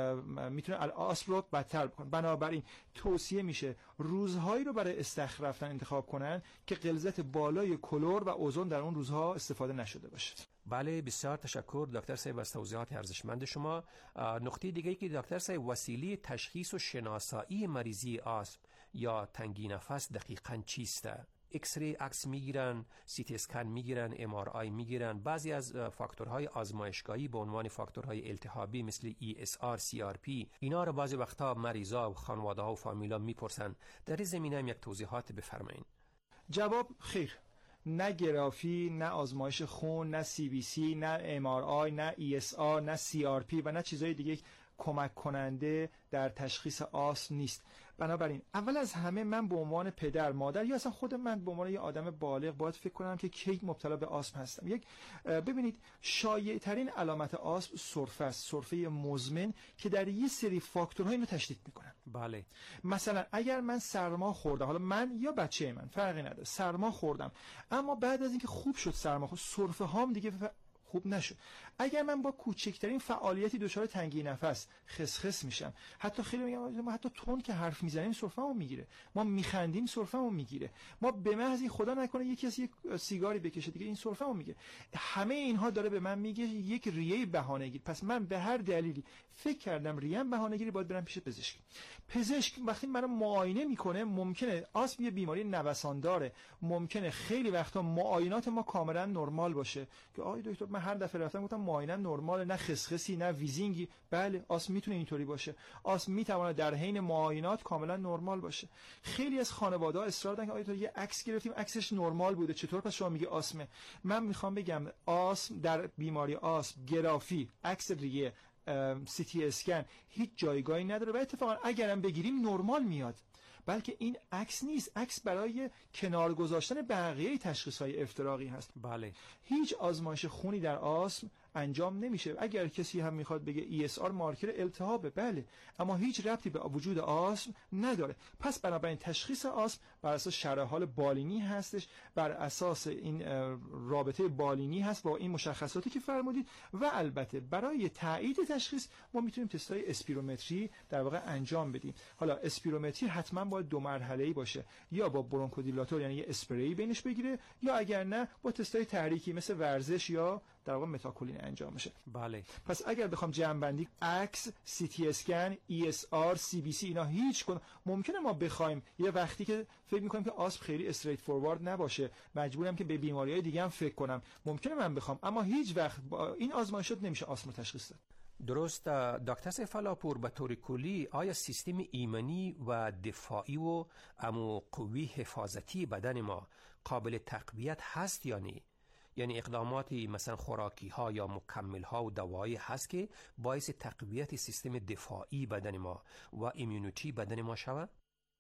S13: میتونه آسم رو بدتر بکنه. بنابراین توصیه میشه روزهایی رو برای استخر رفتن انتخاب کنن که غلظت بالای کلور و اوزون در اون روزها استفاده نشده باشه.
S12: بله، بسیار تشکر دکتر صاحب از توضیحات ارزشمند شما. نکته دیگه ای که دکتر صاحب، وسیله تشخیص و شناسایی مریضی آسم یا تنگی نفس دقیقاً چیست؟ ایکس ری عکس میگیرن، سی تی اسکن میگیرن، ام آر آی میگیرن. بعضی از فاکتورهای آزمایشگاهی به عنوان فاکتورهای التهابی مثل ای اس آر، سی آر پی، اینا رو بعضی وقتا مریضا و خانواده‌ها و فامیلا میپرسن. در این زمینه هم یک توضیحات بفرمایید.
S13: جواب خیر. نه گرافی، نه آزمایش خون، نه سی بی سی، نه ام آر آی، نه ای اس آر، نه سی آر پی و نه چیزهای دیگه کمک کننده در تشخیص آسم نیست. بنابراین اول از همه من به عنوان پدر، مادر یا اصلا خود من به عنوان یه آدم بالغ باید فکر کنم که کی مبتلا به آسم هستم. یک ببینید شایع ترین علامت آسم سرفه است، سرفه مزمن که در یه سری فاکتورها اینو تشدید میکنن.
S12: بله.
S13: مثلا اگر من سرما خوردم، حالا من یا بچه من فرقی نداره، سرما خوردم اما بعد از اینکه خوب شد سرما خورد، سرفه هام دیگه خوب نشد. اگر من با کوچکترین فعالیتی دچار تنگی نفس خسخس میشم، حتی خیلی میگم ما حتی تون که حرف میزنیم سرفه‌مون میگیره، ما میخندیم سرفه‌مون میگیره، ما به محض خدا نکنه یکی از یک سیگاری بکشه دیگه این سرفه‌مون میگیره. همه اینها داره به من میگه یک ریه بهانه‌گیر. پس من به هر دلیلی فکر کردم ریه‌ام بهانه‌گیری، باید برم پیش پزشک. پزشک وقتی منو معاینه میکنه ممکنه آسم یه بیماری نوسان داره، ممکنه خیلی وقتا معاینات ما کاملا نرمال باشه که آقای دکتر من هر دفعه رفتم گفتم معاینه نرمال، نه خسخسی نه ویزینگی. بله آسم میتونه اینطوری باشه، آسم میتونه در حین معاینات کاملا نرمال باشه. خیلی از خانواده‌ها اصرار دارن که آقای دکتر یه عکس گرفتیم عکسش نرمال بوده، چطور پس شما میگی آسمه؟ من میخوام بگم آسم در بیماری آسم گرافی، عکس ریه، سی تی اسکن هیچ جایگاهی نداره و اتفاقا اگرم بگیریم نرمال میاد. بلکه این عکس نیست، عکس برای کنار گذاشتن بقیه تشخیص‌های افتراقی هست.
S12: بله.
S13: هیچ آزمایش خونی در آسم انجام نمیشه. اگر کسی هم میخواد بگه ای اس آر مارکر التهابه، بله، اما هیچ ربطی به وجود آسم نداره. پس بنابراین تشخیص آسم بر اساس شرح حال بالینی هستش، بر اساس این رابطه بالینی هست با این مشخصاتی که فرمودید و البته برای تایید تشخیص ما میتونیم تست‌های اسپیرومتری در واقع انجام بدیم. حالا اسپیرومتری حتما باید دو مرحله‌ای باشه، یا با برونکودیلاتور یعنی یه اسپری بینش بگیره، یا اگر نه با تست‌های تحریکی مثل ورزش یا در واقع متاکولین انجام میشه.
S12: بله.
S13: پس اگر بخوام جمع بندی، عکس، سی تی اسکن، ای اس آر، سی بی سی اینا هیچ کدوم ممکنه ما بخوایم یه وقتی که فکر میکنیم که آسم خیلی استریت فوروارد نباشه، مجبورم که به بیماریهای دیگه هم فکر کنم، ممکنه من بخوام، اما هیچ وقت با این آزمایشات نمیشه آسم رو تشخیص داد.
S12: درست. دکتر سیفالاپور، به طور کلی آیا سیستم ایمنی و دفاعی و امو قوی حفاظتی بدن ما قابل تقویت هست یا نه؟ یعنی اقداماتی مثلا خوراکی ها یا مکمل ها و دوایی هست که باعث تقویت سیستم دفاعی بدن ما و ایمونیتی بدن ما شود؟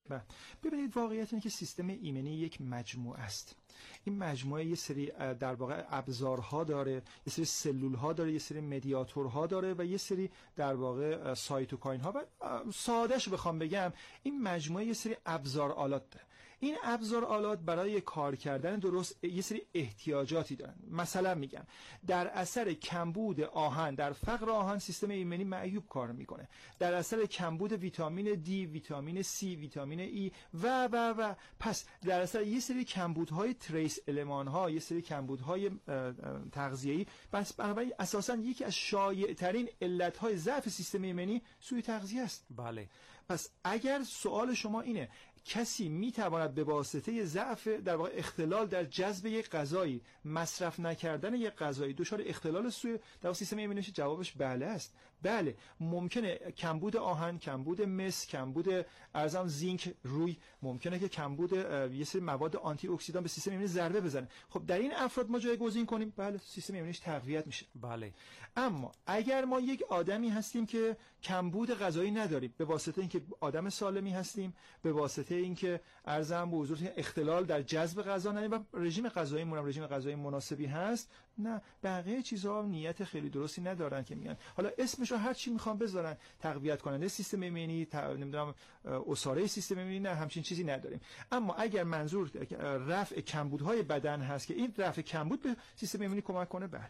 S13: ببینید واقعیت اینه که سیستم ایمنی یک مجموعه است. این مجموعه یه سری در واقع ابزارها داره، یه سری سلول ها داره، یه سری مدیاتورها داره و یه سری در واقع سایتوکاین ها. و سادهش بخوام بگم این مجموعه یه سری ابزار آلات داره. این ابزار آلات برای کار کردن درست یه سری احتیاجاتی دارن. مثلا میگم در اثر کمبود آهن، در فقر آهن سیستم ایمنی معیوب کار میکنه. در اثر کمبود ویتامین دی، ویتامین سی، ویتامین ای و و و پس در اثر یه سری کمبودهای تریس المان ها، یه سری کمبودهای تغذیه‌ای، پس بنابراین اساسا یکی از شایع ترین علت های ضعف سیستم ایمنی سوء تغذیه است.
S12: بله.
S13: پس اگر سوال شما اینه کسی میتواند به واسطه ضعف در واقع اختلال در جذب یک غذایی، مصرف نکردن یک غذایی دچار اختلال سوی در سیستم ایمنی بشه، جوابش بله است. بله ممکنه کمبود آهن، کمبود مس، کمبود ارزان زینک روی، ممکنه که کمبود یه سری مواد آنتی اکسیدان به سیستم ایمنی ضربه بزنه. خب در این افراد ما جایگزین کنیم، بله سیستم ایمنیش تقویت میشه.
S12: بله.
S13: اما اگر ما یک آدمی هستیم که کمبود غذایی نداریم، به واسطه اینکه آدم سالمی هستیم، به واسطه اینکه ارزم به حضور اختلال در جذب غذا نداریم و رژیم غذاییمون هم رژیم غذایی مناسبی هست، نه بقیه چیزها نیت خیلی درستی ندارن که میگن حالا اسمشو هر چی میخوان بذارن، تقویت کننده سیستم ایمنی، ت... نمیدونم اساره سیستم ایمنی، نه همچین چیزی نداریم. اما اگر منظور رفع کمبودهای بدن هست که این رفع کمبود به سیستم ایمنی کمک کنه، بله.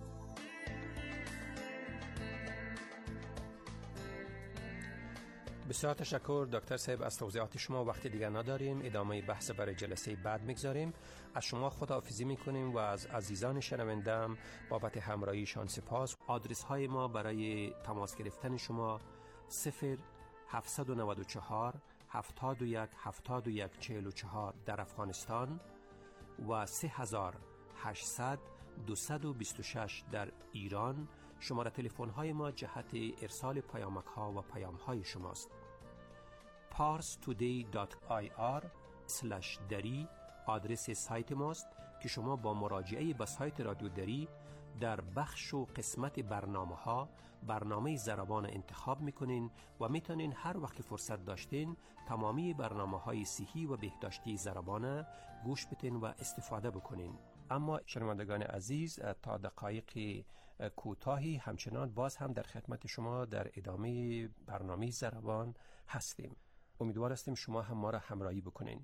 S12: بسیار تشکر دکتر صاحب از توضیحات شما. وقتی دیگر نداریم، ادامه بحث برای جلسه بعد میگذاریم. از شما خداحافظی میکنیم و از عزیزان شنوندم بابت همراهیشان سپاس. آدرس های ما برای تماس گرفتن شما صفر هفتصد و نود و چهار هفتاد و یک هفتاد و یک چهل و چهار در افغانستان و سه هزار و هشتصد دویست و بیست و شش در ایران. شماره تلفن های ما جهت ارسال پیامک ها و پیام های شماست. پارس تودی دات آی آر اسلش دری آدرس سایت ماست که شما با مراجعه به سایت رادیو دری در بخش و قسمت برنامه ها برنامه زربان انتخاب میکنین و میتونین هر وقت فرصت داشتین تمامی برنامه های صحی و بهداشتی زربان گوش بدین و استفاده بکنین. اما شنوندگان عزیز، تا دقایق کوتاهی همچنان باز هم در خدمت شما در ادامه برنامه زربان هستیم. امیدوار هستیم شما هم ما را همراهی بکنین.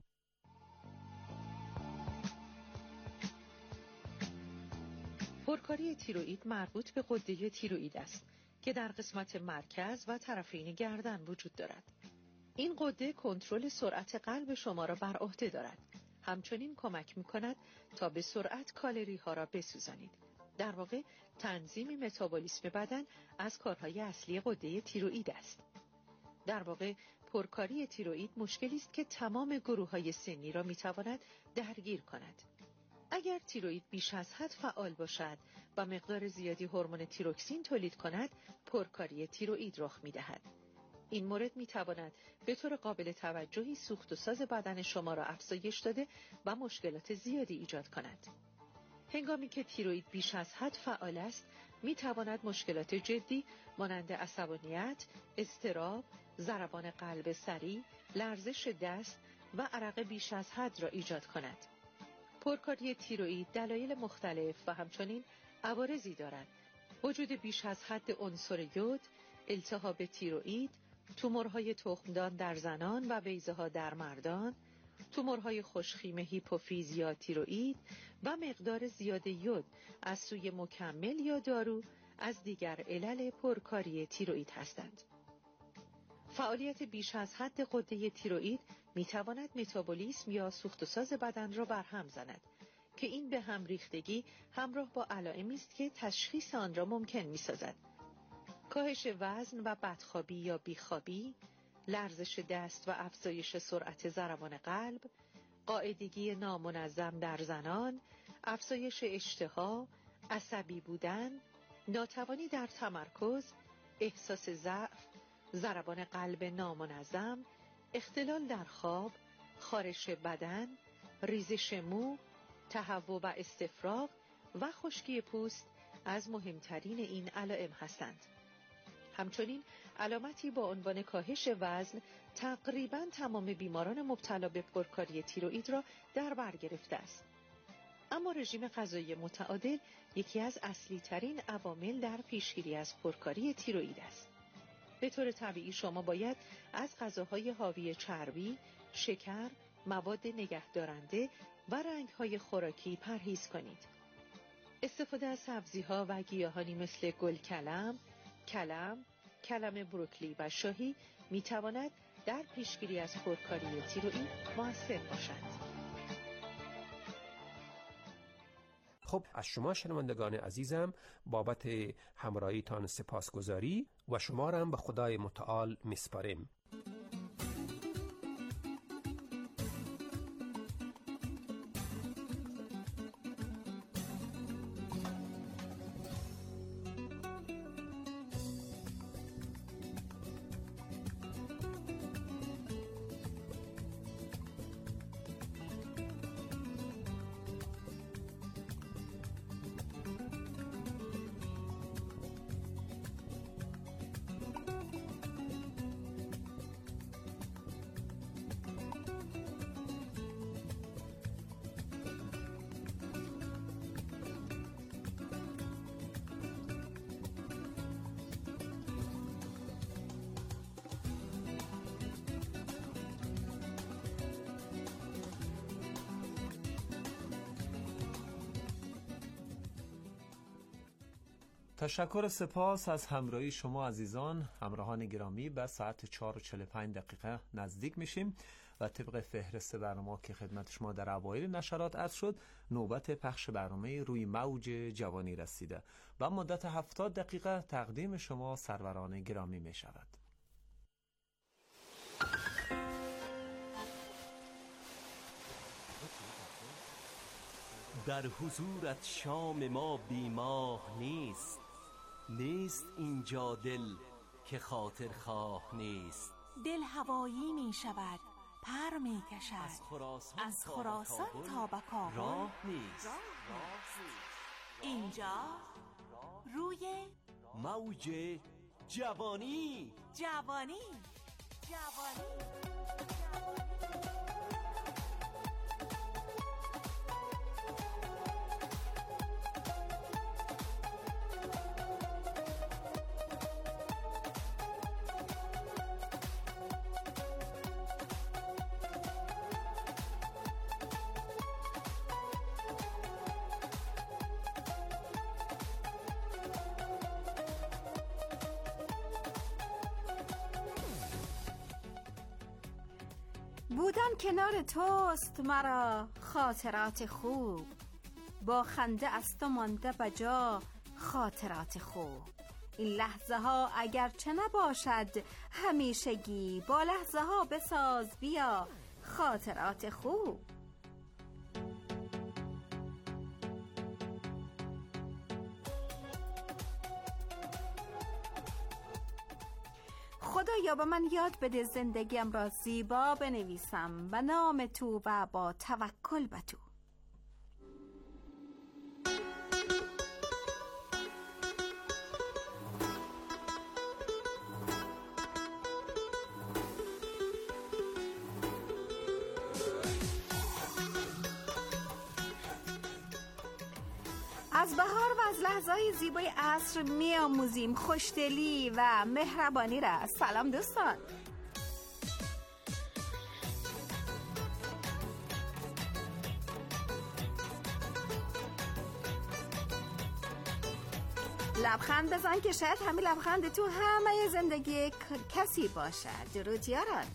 S15: پرکاری تیروئید مربوط به غده تیروئید است که در قسمت مرکز و طرفین گردن وجود دارد. این غده کنترل سرعت قلب شما را بر عهده دارد. همچنین کمک می‌کند تا به سرعت کالری ها را بسوزانید. در واقع تنظیم متابولیسم بدن از کارهای اصلی غده تیروئید است. در واقع پرکاری تیروئید مشکلی است که تمام گروه‌های سنی را می‌تواند درگیر کند. اگر تیروئید بیش از حد فعال باشد و مقدار زیادی هورمون تیروکسین تولید کند، پرکاری تیروئید رخ می‌دهد. این مورد می‌تواند به طور قابل توجهی سوخت و ساز بدن شما را افزایش داده و مشکلات زیادی ایجاد کند. هنگامی که تیروئید بیش از حد فعال است، می‌تواند مشکلات جدی مانند عصبانیت، اضطراب، ضربان قلب سریع، لرزش دست و عرق بیش از حد را ایجاد کند. پرکاری تیروئید دلایل مختلف و همچنین عوارضی دارد. وجود بیش از حد عنصر یود، التهاب تیروئید، تومورهای تخمدان در زنان و بیضه‌ها در مردان، تومورهای خوشخیم هیپوفیز یا تیروئید و مقدار زیاد یود از سوی مکمل یا دارو از دیگر علل پرکاری تیروئید هستند. فعالیت بیش از حد غده تیروئید میتواند متابولیسم یا سوخت و ساز بدن را برهم زند که این به هم ریختگی همراه با علائمی است که تشخیص آن را ممکن میسازد. کاهش وزن و بدخوابی یا بیخوابی، لرزش دست و افزایش سرعت ضربان قلب، قاعدگی نامنظم در زنان، افزایش اشتها، عصبی بودن، ناتوانی در تمرکز، احساس ضعف، ضربان قلب نامنظم، اختلال در خواب، خارش بدن، ریزش مو، تهوع و استفراغ و خشکی پوست از مهمترین این علائم هستند. همچنین علامتی با عنوان کاهش وزن تقریباً تمام بیماران مبتلا به پرکاری تیروئید را در بر گرفته است. اما رژیم غذایی متعادل یکی از اصلی ترین عوامل در پیشگیری از پرکاری تیروئید است. به طور طبیعی شما باید از غذاهای حاوی چربی، شکر، مواد نگهدارنده و رنگ‌های خوراکی پرهیز کنید. استفاده از سبزی‌ها و گیاهانی مثل گل کلم، کلم، کلم بروکلی و شاهی می‌تواند در پیشگیری از پرکاری تیروئید مؤثر باشد.
S12: خب از شما شنوندگان عزیزم بابت همراهیتان سپاسگزاری و شما را هم به خدای متعال میسپاریم.
S3: تشکر سپاس از همراهی شما عزیزان. همراهان گرامی، به ساعت چهار و چهل و پنج دقیقه نزدیک میشیم و طبق فهرست برنامه که خدمت شما در اوایل نشرات عرض شد، نوبت پخش برنامه روی موج جوانی رسیده و مدت هفتاد دقیقه تقدیم شما سروران گرامی می شود.
S16: در حضورت شام ما بیماه نیست، نیست اینجا دل که خاطر خواه نیست.
S11: دل هوایی می شود، پر می کشد،
S16: از خراسان,
S11: از خراسان تا به کابل
S16: راه نیست.
S11: اینجا روی
S16: موج جوانی.
S11: جوانی جوانی
S17: بودن کنار توست مرا خاطرات خوب، با خنده از تو مانده بجا خاطرات خوب. این لحظه ها اگرچه نباشد همیشگی، با لحظه ها بساز بیا خاطرات خوب. خدایا به من یاد بده زندگیم را زیبا بنویسم به نام تو و با توکل به تو. از بهار و از لحظه‌های زیبای عصر می آموزیم خوشدلی و مهربانی را. سلام دوستان. لبخند بزن که شاید همین لبخند تو همه زندگی کسی باشد. درود یاران.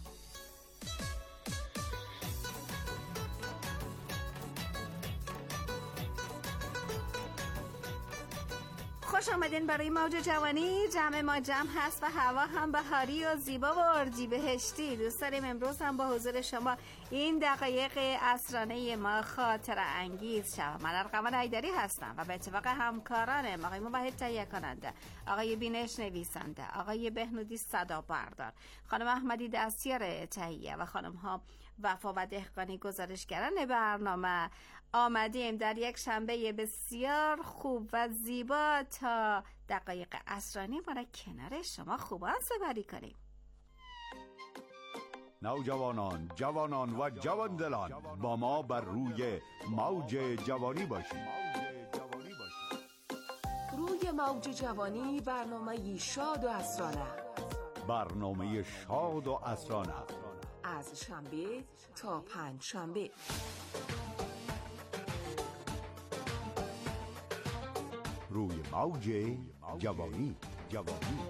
S17: خوش آمدین برای موج جوانی. جمع ما جمع هست و هوا هم بهاری و زیبا و اردیبهشتی. دوست داریم امروز هم با حضور شما این دقایق عصرانه ما خاطره انگیز شود. من ارقمان حیدری هستم و به اتفاق همکارانم آقای مباهد تهیه کننده، آقای بینش نویسنده، آقای بهنودی صدا بردار، خانم احمدی دستیار تهیه و خانم ها وفا و دهقانی گزارشگران برنامه آمدیم در یک شنبه بسیار خوب و زیبا تا دقایق عصرانی ما را کنار شما خوبان سپری کنیم.
S18: نوجوانان، جوانان و جواندلان، با ما بر روی موج جوانی باشید.
S19: روی موج جوانی برنامه شاد و عصرانه.
S18: برنامه شاد و عصرانه
S19: از شنبه تا پنج شنبه.
S18: روی موج جوانی. جوانی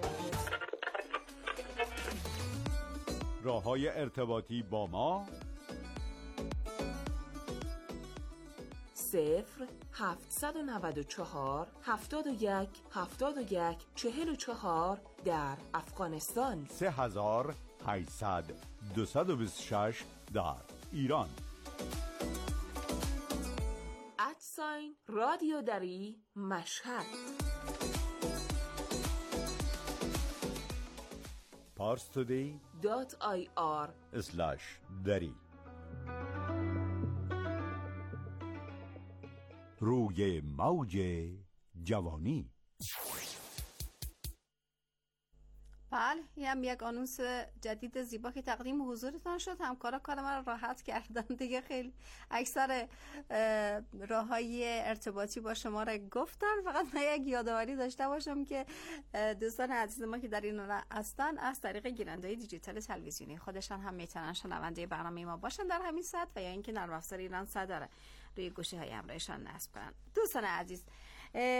S18: راه‌های ارتباطی با ما
S19: صفر هفتصد و نود و چهار هفتاد و یک هفتاد و یک چهل و چهار در افغانستان،
S18: سه هزار هشتصد دویست و بیست و شش در ایران.
S19: ادساین رادیو دری مشهد.
S18: پارس تودی
S19: دات آی آر
S18: اسلش دری. روی موج جوانی.
S17: بله، یه هم یک آنونس جدید زیبا که تقدیم حضورتان شد. همکارا کار من راحت کردن دیگه. خیلی اکثر راههای ارتباطی با شما را گفتن. فقط من یک یادآوری داشته باشم که دوستان عزیز ما که در این هستن از طریق گیرنده‌های دیجیتال تلویزیونی خودشان هم میتونن شنونده برنامه ما باشن در همین ساعت و یا اینکه نرم افزار ایران صدا روی گوشی های همراهشان نصب کنن. دوستان عزیز،